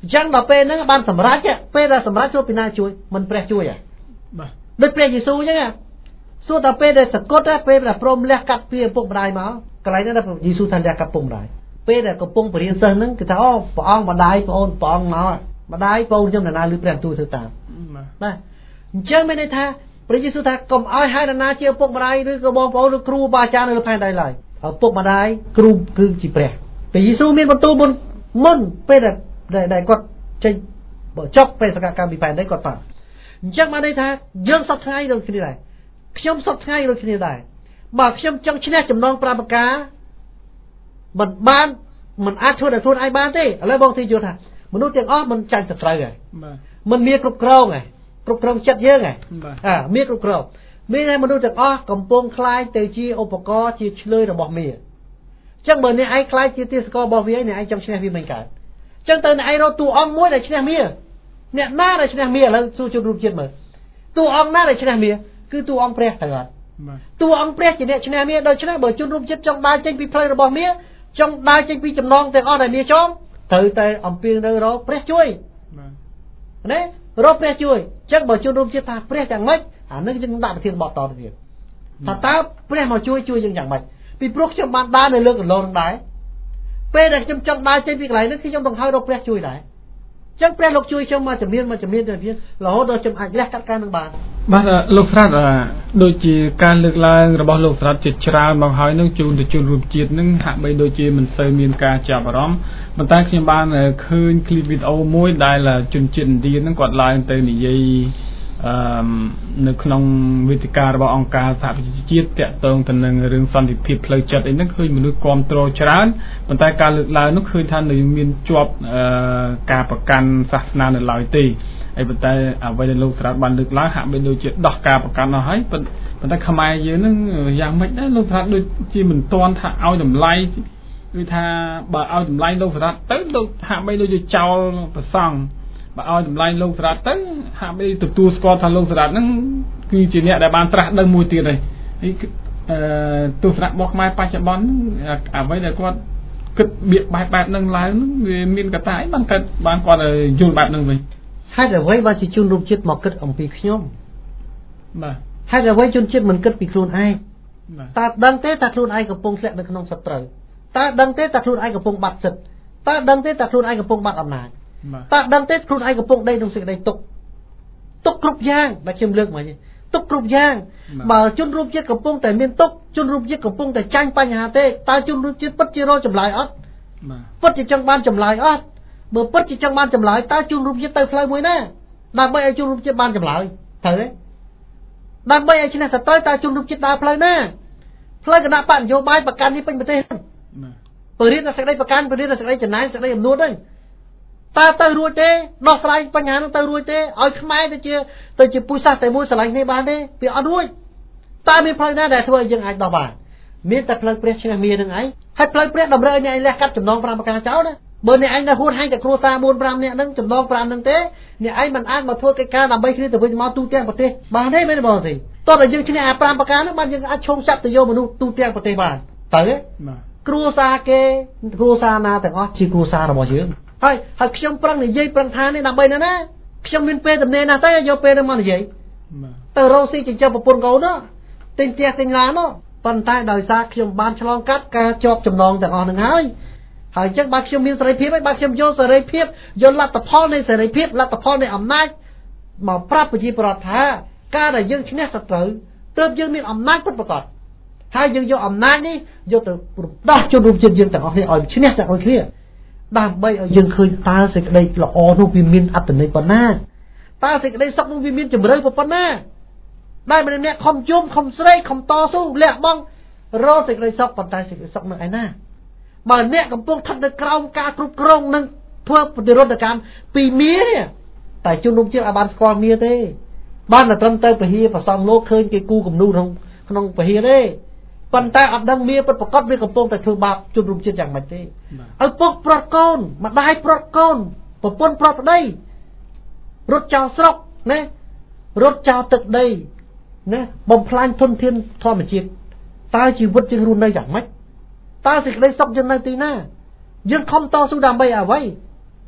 Speaker 8: ចឹងដល់ពេលហ្នឹងបានសម្រេចពេលដែលសម្រេចចូលពីណាជួយមិនព្រះជួយហ៎បាទដូចព្រះយេស៊ូវចឹងសួរដល់ពេលដែលសកត់ពេលដែលព្រមលះកាត់ពីឪពុកម្ដាយមកកន្លែងហ្នឹងយេស៊ូវថាលះកាត់ពុកម្ដាយពេលដែលកំពុងបរៀនសិស្សហ្នឹងគេថាអូព្រះអង្គម្ដាយបងអូនព្រះអង្គមកម្ដាយបងខ្ញុំណាលឺព្រះបន្ទូលធ្វើតាមបាទអញ្ចឹងមានន័យថាព្រះយេស៊ូវថាកុំឲ្យហើយណាជាឪពុកម្ដាយឬក៏បងប្អូនឬគ្រូបាអាចារ្យនៅលើផែនដីឡើយឪពុកម្ដាយគ្រូគឺជាព្រះព្រះយេស៊ូវមានបន្ទូលមុនមុនពេលដែលដែលគាត់ចេញចប់ពេលសកកម្មពីផែនដីគាត់ថាអញ្ចឹងបានន័យថាយើងសពថ្ងៃដូចគ្នាដែរខ្ញុំសពថ្ងៃដូចគ្នាដែរបើខ្ញុំចង់ឈ្នះចំណងប្រាំប្រការមិនបានមិនអាចធ្វើដល់ខ្លួនឯងបានទេឥឡូវបងទីយល់ថាមនុស្សទាំងអស់មិនចាញ់សត្រូវហើយមិនមានគ្រប់គ្រងហើយគ្រប់គ្រងចិត្តយើងហើយអាមានគ្រប់គ្រងមានតែមនុស្សទាំងអស់កំពុងខ្លាយទៅជាឧបករណ៍ជាឆ្លើយរបស់មាអញ្ចឹងបើអ្នកឯងខ្លាយជាទាសកររបស់វាអ្នកឯងចង់ឈ្នះវាមិនកើតអញ្ចឹងទៅអ្នកឯងរកតួអង្គមួយដែលឈ្នះមាអ្នកណាដែលឈ្នះមាឥឡូវសួរជនរួមជាតិមើលតួអង្គណាដែលឈ្នះមាគឺតួអង្គព្រះទៅអត់តួអង្គព្រះជាអ្នកឈ្នះមាដូច្នេះបើជនរួមជាតិចង់ដើរចេញពីផ្លូវរបស់មាចង់ដើរចេញពីចំណងទាំងអស់ដែលមាចង់ត្រូវតែអំពាវនាវរកព្រះជួយណារកព្រះជួយអញ្ចឹងបើជនរួមជាតិថាព្រះយ៉ាងម៉េចអានឹងយើងដាក់ប្រធានបទតទៅទៀតថាតើព្រះមកជួយជួយយើងយ៉ាងម៉េចពីព្រោះខ្ញុំបានដើរនៅលើកន្លងនឹងដែរពេលដែលខ្ញុំចង់ដើរចេញពីកន្លែងនេះខ្ញុំต้องឲ្យរកព្រះជួយដែរអញ្ចឹងព្រះលោកជួយខ្ញុំមកជំនាញមកជំនាញទៅទៀតរហូតដល់ខ្ញុំអាចលះកាត់ការនឹងបាន
Speaker 2: បាទលោកស្រាត់ដូចជាការលើកឡើងរបស់លោកស្រាត់ជាច្រើនមកហើយនឹងជូនទៅជនរួមជាតិនឹងហាក់បីដូចជាមិនសូវមានការចាប់អារម្មណ៍ប៉ុន្តែខ្ញុំបានឃើញคลิปវីដេអូមួយដែលជនជាតិឥណ្ឌានឹងគាត់ឡើងទៅនិយាយអឺនៅក្នុងវេទិការបស់អង្គការសហប្រជាជាតិតាក់ទងទៅនឹងរឿងសន្តិភាពផ្លូវចិត្តអីហ្នឹងឃើញមនុស្សគាំទ្រច្រើនប៉ុន្តែការលើកឡើងនោះឃើញថានៅមានជាប់អឺការប្រកាន់សាសនានៅឡើយទេហើយប៉ុន្តែអ្វីដែលលោកស្រាវបានលើកឡើងហាក់បីដូចជាដោះការប្រកាន់អស់ហើយប៉ុន្តែខ្មែរយើងហ្នឹងយ៉ាងម៉េចដែរលោកស្រាវដូចជាមិនទាន់ថាឲ្យតម្លៃគឺថាបើឲ្យតម្លៃលោកស្រាវទៅលោកហាក់បីដូចជាចោលប្រសង់បើឲ្យតម្លៃលោកស្រាតទៅហាក់បីទទួលស្គាល់ថាលោកស្រាតហ្នឹងគឺជាអ្នកដែលបានត្រាស់ដឹងមួយទៀតហើយអឺទស្សនៈរបស់ខ្មែរបច្ចុប្បន្នអ្វីដែលគាត់គិតបៀកបែបបែបហ្នឹងឡើងវាមានកត្តាអីបានកើតបានគាត់យល់បែបហ្នឹងវិញ
Speaker 8: ហេតុអ្វីបានជាជនរួមជាតិមកគិតអំពីខ្ញុំ
Speaker 2: បាទ
Speaker 8: ហេតុអ្វីជនជាតិមិនគិតពីខ្លួនឯងតើដឹងទេថាខ្លួនឯងកំពុងធ្លាក់នៅក្នុងសត្រូវតើដឹងទេថាខ្លួនឯងកំពុងបាត់សិទ្ធតើដឹងទេថាខ្លួនឯងកំពុងបាត់អំណាចតើដឹងទេខ្លួនឯងកំពុងដេកក្នុងសេចក្តីទុក្ខទុក្ខគ្រប់យ៉ាងដែលខ្ញុំលើកមកនេះទុក្ខគ្រប់យ៉ាងបើជនរួមជាតិកំពុងតែមានទុក្ខជនរួមជាតិកំពុងតែចាញ់បញ្ហាទេតើជនរួមជាតិពិតជារកចម្លើយអត់ពិតជាចង់បានចម្លើយអត់បើពិតជាចង់បានចម្លើយតើជនរួមជាតិទៅផ្លូវមួយណាដើម្បីឲ្យជនរួមជាតិបានចម្លើយត្រូវទេដើម្បីឲ្យឈ្នះសត្រូវតើជនរួមជាតិដើរផ្លូវណាផ្លូវគណៈបកនយោបាយប្រកាន់នេះពេញប្រទេសពរិទ្ធសេចក្តីប្រកាន់ពរិទ្ធសេចក្តីចំណាយសេចក្តីអំនួតហ្នឹងតើទៅរួចទេដោះស្រាយបញ្ហាហ្នឹងទៅរួចទេឲ្យខ្មែរទៅជាទៅជាពុយសាសតែមួយឆ្លាញ់នេះបានទេវាអត់រួចតើមានផ្លូវណាដែលធ្វើឲ្យយើងអាចដោះបានមានតែផ្លូវព្រះឈ្នះមានឹងឯងហើយផ្លូវព្រះតម្រូវឲ្យអ្នកឯងលះកាត់ចំណងប្រាំប្រការចោលណាបើអ្នកឯងនៅហួតហែងតែគ្រួសារbốn 5នាក់ហ្នឹងចំណងប្រាំហ្នឹងទេអ្នកឯងមិនអាចមកធ្វើកិច្ចការដើម្បីគ្នាទៅវិញមកទូទាំងប្រទេសបានទេមែនទេបងទេតោះតែយើងឈ្នះអាប្រាំប្រការហ្នឹងបានយើងអាចឈោងចាប់ទៅយកមនុស្សទូទាំងប្រទេសបានតើទេគ្រួសារគេគ្រួសារណាទាំងអស់ជាគ្រួសាររបស់យើងហើយហើយខ្ញុំប្រឹងនិយាយប្រឹងថានេះដើម្បីណាណាខ្ញុំមានពេលទំនេរណាស់ទៅយកពេលនឹងមកនិយាយទៅរកស៊ីចិញ្ចឹមប្រពន្ធកូននោះទិញផ្ទះទិញឡាននោះប៉ុន្តែដោយសារខ្ញុំបានឆ្លងកាត់ការជាប់ចំណងទាំងអស់នឹងហើយហើយអញ្ចឹងបើខ្ញុំមានសេរីភាពហើយបើខ្ញុំយកសេរីភាពយកលទ្ធផលនៃសេរីភាពលទ្ធផលនៃអំណាចមកប្រាប់ប្រជាពលរដ្ឋថាការដែលយើងឈ្នះសត្រូវទើបយើងមានអំណាចពិតប្រាកដហើយយើងយកអំណាចនេះយកទៅដោះជនរួមជាតិយើងទាំងអស់នេះឲ្យឈ្នះទាំងអស់គ្នាដើម្បីឲ្យយើងឃើញតើសេចក្តីល្អនោះវាមានអត្ថន័យប៉ុណ្ណាតើសេចក្តីសុខនោះវាមានជម្រៅប៉ុណ្ណាដែលម្នាក់ខំជុំខំស្រែកខំតស៊ូលះបង់រកសេចក្តីសុខប៉ុន្តែសេចក្តីសុខនៅឯណាបើអ្នកកំពុងស្ថិតនៅក្រោមការគ្រប់គ្រងនឹងធ្វើប្រតិរដ្ឋកម្មពីមានេះតែជនរួមជាតិអាចបានស្គាល់មាទេបានតែត្រឹមទៅពហិប្រសងលោកឃើញគេគូគំនូក្នុងក្នុងពហិទេប៉ុន្តែអត់ដឹងមាពិតប្រកបវាកំពុងតែធ្វើបាបជនរួមជាតិយ៉ាងម៉េចទេឪពុកប្រត់កូនម្ដាយប្រត់កូនប្រពន្ធប្រត់ប្តីរត់ចោលស្រុកណារត់ចោលទឹកដីណាបំផ្លាញធនធានធម្មជាតិតើជីវិតយើងរស់នៅយ៉ាងម៉េចតើសេចក្តីសុខយើងនៅទីណាយើងខំតស៊ូដើម្បីអ្វី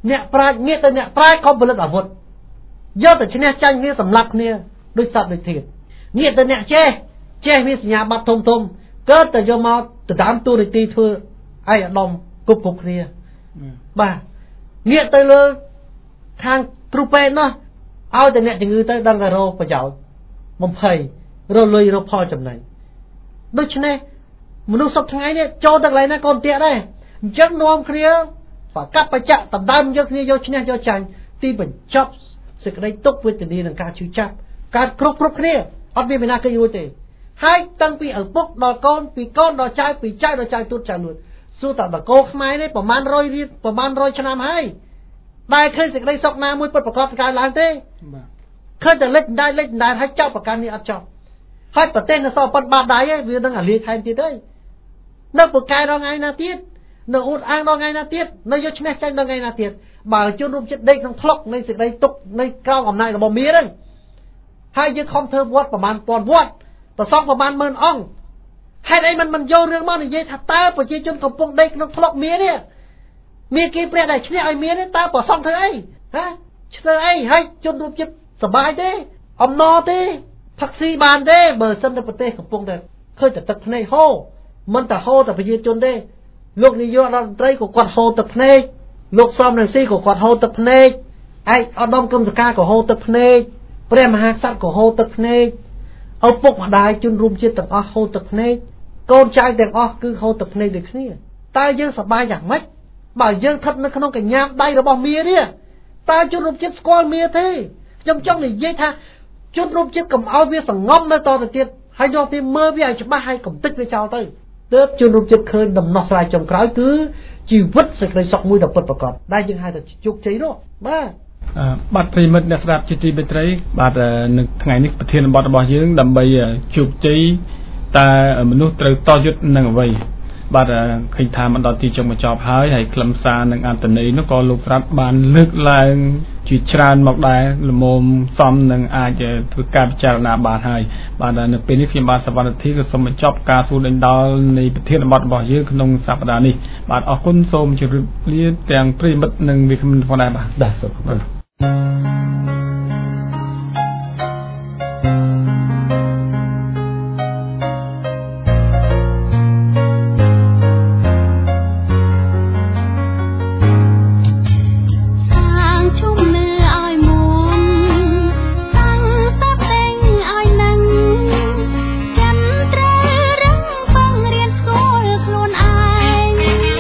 Speaker 8: អ្នកប្រាជ្ញងាកទៅអ្នកប្រាជ្ញក៏ផលិតអាវុធយកទៅឈ្នះចាញ់គ្នាសម្លាប់គ្នាដោយសត្វដូចធាតុងាកទៅអ្នកចេះចេះមានសញ្ញាបត្រធំធំកើតតែយកមកដណ្ដើមតួនាទីធ្វើឯកឧត្តមគ្រប់គ្រប់គ្នាបាទងាកទៅលើខាងគ្រូពេទ្យនោះឲ្យតែអ្នកជំងឺទៅដឹងតែរកប្រយោជន៍បំភ័យរកលុយរកផលចំណេញដូច្នេះមនុស្សសពថ្ងៃនេះចូលទៅកន្លែងណាក៏ទាក់ដែរអញ្ចឹងនាំគ្នាបកបច្ចៈដណ្ដើមយកគ្នាយកឈ្នះយកចាញ់ទីបញ្ចប់សេចក្តីទុក្ខវេទនានិងការឈឺចាប់ការគ្រប់គ្រប់គ្នាអត់មានពីណាគេរួចទេហើយតាំងពីឪពុកដល់កូនពីកូនដល់ចៅពីចៅដល់ចៅទូតចៅនួនសួរតើបកោខ្មែរនេះប្រមាណរយរៀលប្រមាណរយឆ្នាំហើយដែលឃើញសេចក្តីសុខណាមួយពិតប្រាកដកើតឡើងទេបាទឃើញតែលេចដៃលេចដៃហើយចោលប្រកាន់នេះអត់ចោលហើយប្រទេសនៅសល់ប៉ុនបាតដៃឯងវានឹងអាលីថែមទៀតទេនៅពូកែដល់ថ្ងៃណាទៀតនៅអ៊ូតអាងដល់ថ្ងៃណាទៀតនៅយកឈ្នះចាញ់ដល់ថ្ងៃណាទៀតបើជនរួមចិត្តដេកក្នុងថ្លុកនៃសេចក្តីទុកនៃក្រោមអំណាចរបស់មាហ្នឹងហើយយើងខំធ្វើវត្តប្រមាណពាន់វត្តប្រសងប្រមាណម៉ឺនអង្គហេតុអីមិនមិនយករឿងមកនិយាយថាតើប្រជាជនកំពុងដេកក្នុងថ្លុកមានេះមានគេព្រះដែលឈ្នះឲ្យមានេះតើប្រសងធ្វើអីហ៎ធ្វើអីហើយជនរួមចិត្តសប្បាយទេអំណរទេផឹកស៊ីបានទេបើសិនតែប្រទេសកំពុងតែឃើញតែទឹកភ្នែកហូរមិនតែហូរតែប្រជាជនទេលោកនាយករដ្ឋមន្ត្រីក៏គាត់ហូរទឹកភ្នែកលោកសំរងស៊ីក៏គាត់ហូរទឹកភ្នែកឯកឧត្តមគឹមសកាក៏ហូរទឹកភ្នែកព្រះមហាក្សត្រក៏ហូរទឹកភ្នែកឪពុកម្ដាយជនរួមជាតិទាំងអស់ហូរទឹកភ្នែកកូនចៅទាំងអស់គឺហូរទឹកភ្នែកដូចគ្នាតើយើងសប្បាយយ៉ាងម៉េចបើយើងស្ថិតនៅក្នុងកញ្ញាដៃរបស់មានេះតើជនរួមជាតិស្គាល់មាទេខ្ញុំចង់និយាយថាជនរួមជាតិកុំឲ្យវាសងំនៅតទៅទៀតហើយយកវាមើលវាឲ្យច្បាស់ហើយកុំតិចវាចោលទៅទើបជនរួមជាតិឃើញដំណោះស្រាយចុងក្រោយគឺជីវិតសេចក្តីសុខមួយដ៏ពិតប្រាកដដែលយើងហៅថាជោគជ័យនោះបាទ
Speaker 2: បាទប្រិមិត្តអ្នកស្ដាប់ជាទីមេត្រីបាទនៅថ្ងៃនេះប្រធានបទរបស់យើងដើម្បីជោគជ័យតើមនុស្សត្រូវតយុទ្ធនឹងអ្វីបាទឃើញថាមិនដល់ទីចុងបញ្ចប់ហើយហើយខ្លឹមសារនិងអត្ថន័យនោះក៏លោកប្រាប់បានលើកឡើងជាច្រើនមកដែរល្មមសមនឹងអាចធ្វើការពិចារណាបានហើយបាទនៅពេលនេះខ្ញុំបាទសវណ្ណធីក៏សូមបញ្ចប់ការសួរដេញដោលនៃប្រធានបទរបស់យើងក្នុងសប្តាហ៍នេះបាទអរគុណសូមជម្រាបលាទាំងប្រិមិត្តនិងវាគ្មិនផងដែរបាទបាទសូមអរគុណ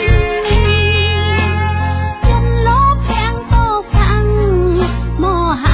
Speaker 9: មោហៈ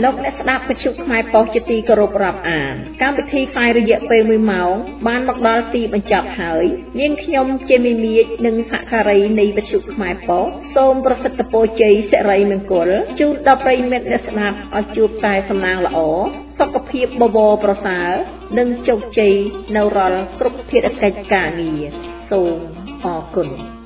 Speaker 9: លោកអ្នកស្ដាប់វិទ្យុខ្មែរប៉ុស្តិ៍ជាទីគោរពរាប់អានកម្មវិធីផ្សាយរយៈពេលមួយម៉ោងបានមកដល់ទីបញ្ចប់ហើយនាងខ្ញុំជាមីមៀចនិងសហការីនៃវិទ្យុខ្មែរប៉ុស្តិ៍សូមប្រសិទ្ធពរជ័យសិរីមង្គលជូនដល់ប្រិយមិត្តអ្នកស្ដាប់ឲ្យជួបតែសំណាងល្អសុខភាពបបរប្រសើរនិងជោគជ័យនៅរាល់គ្រប់ភារកិច្ចការងារសូមអរគុណ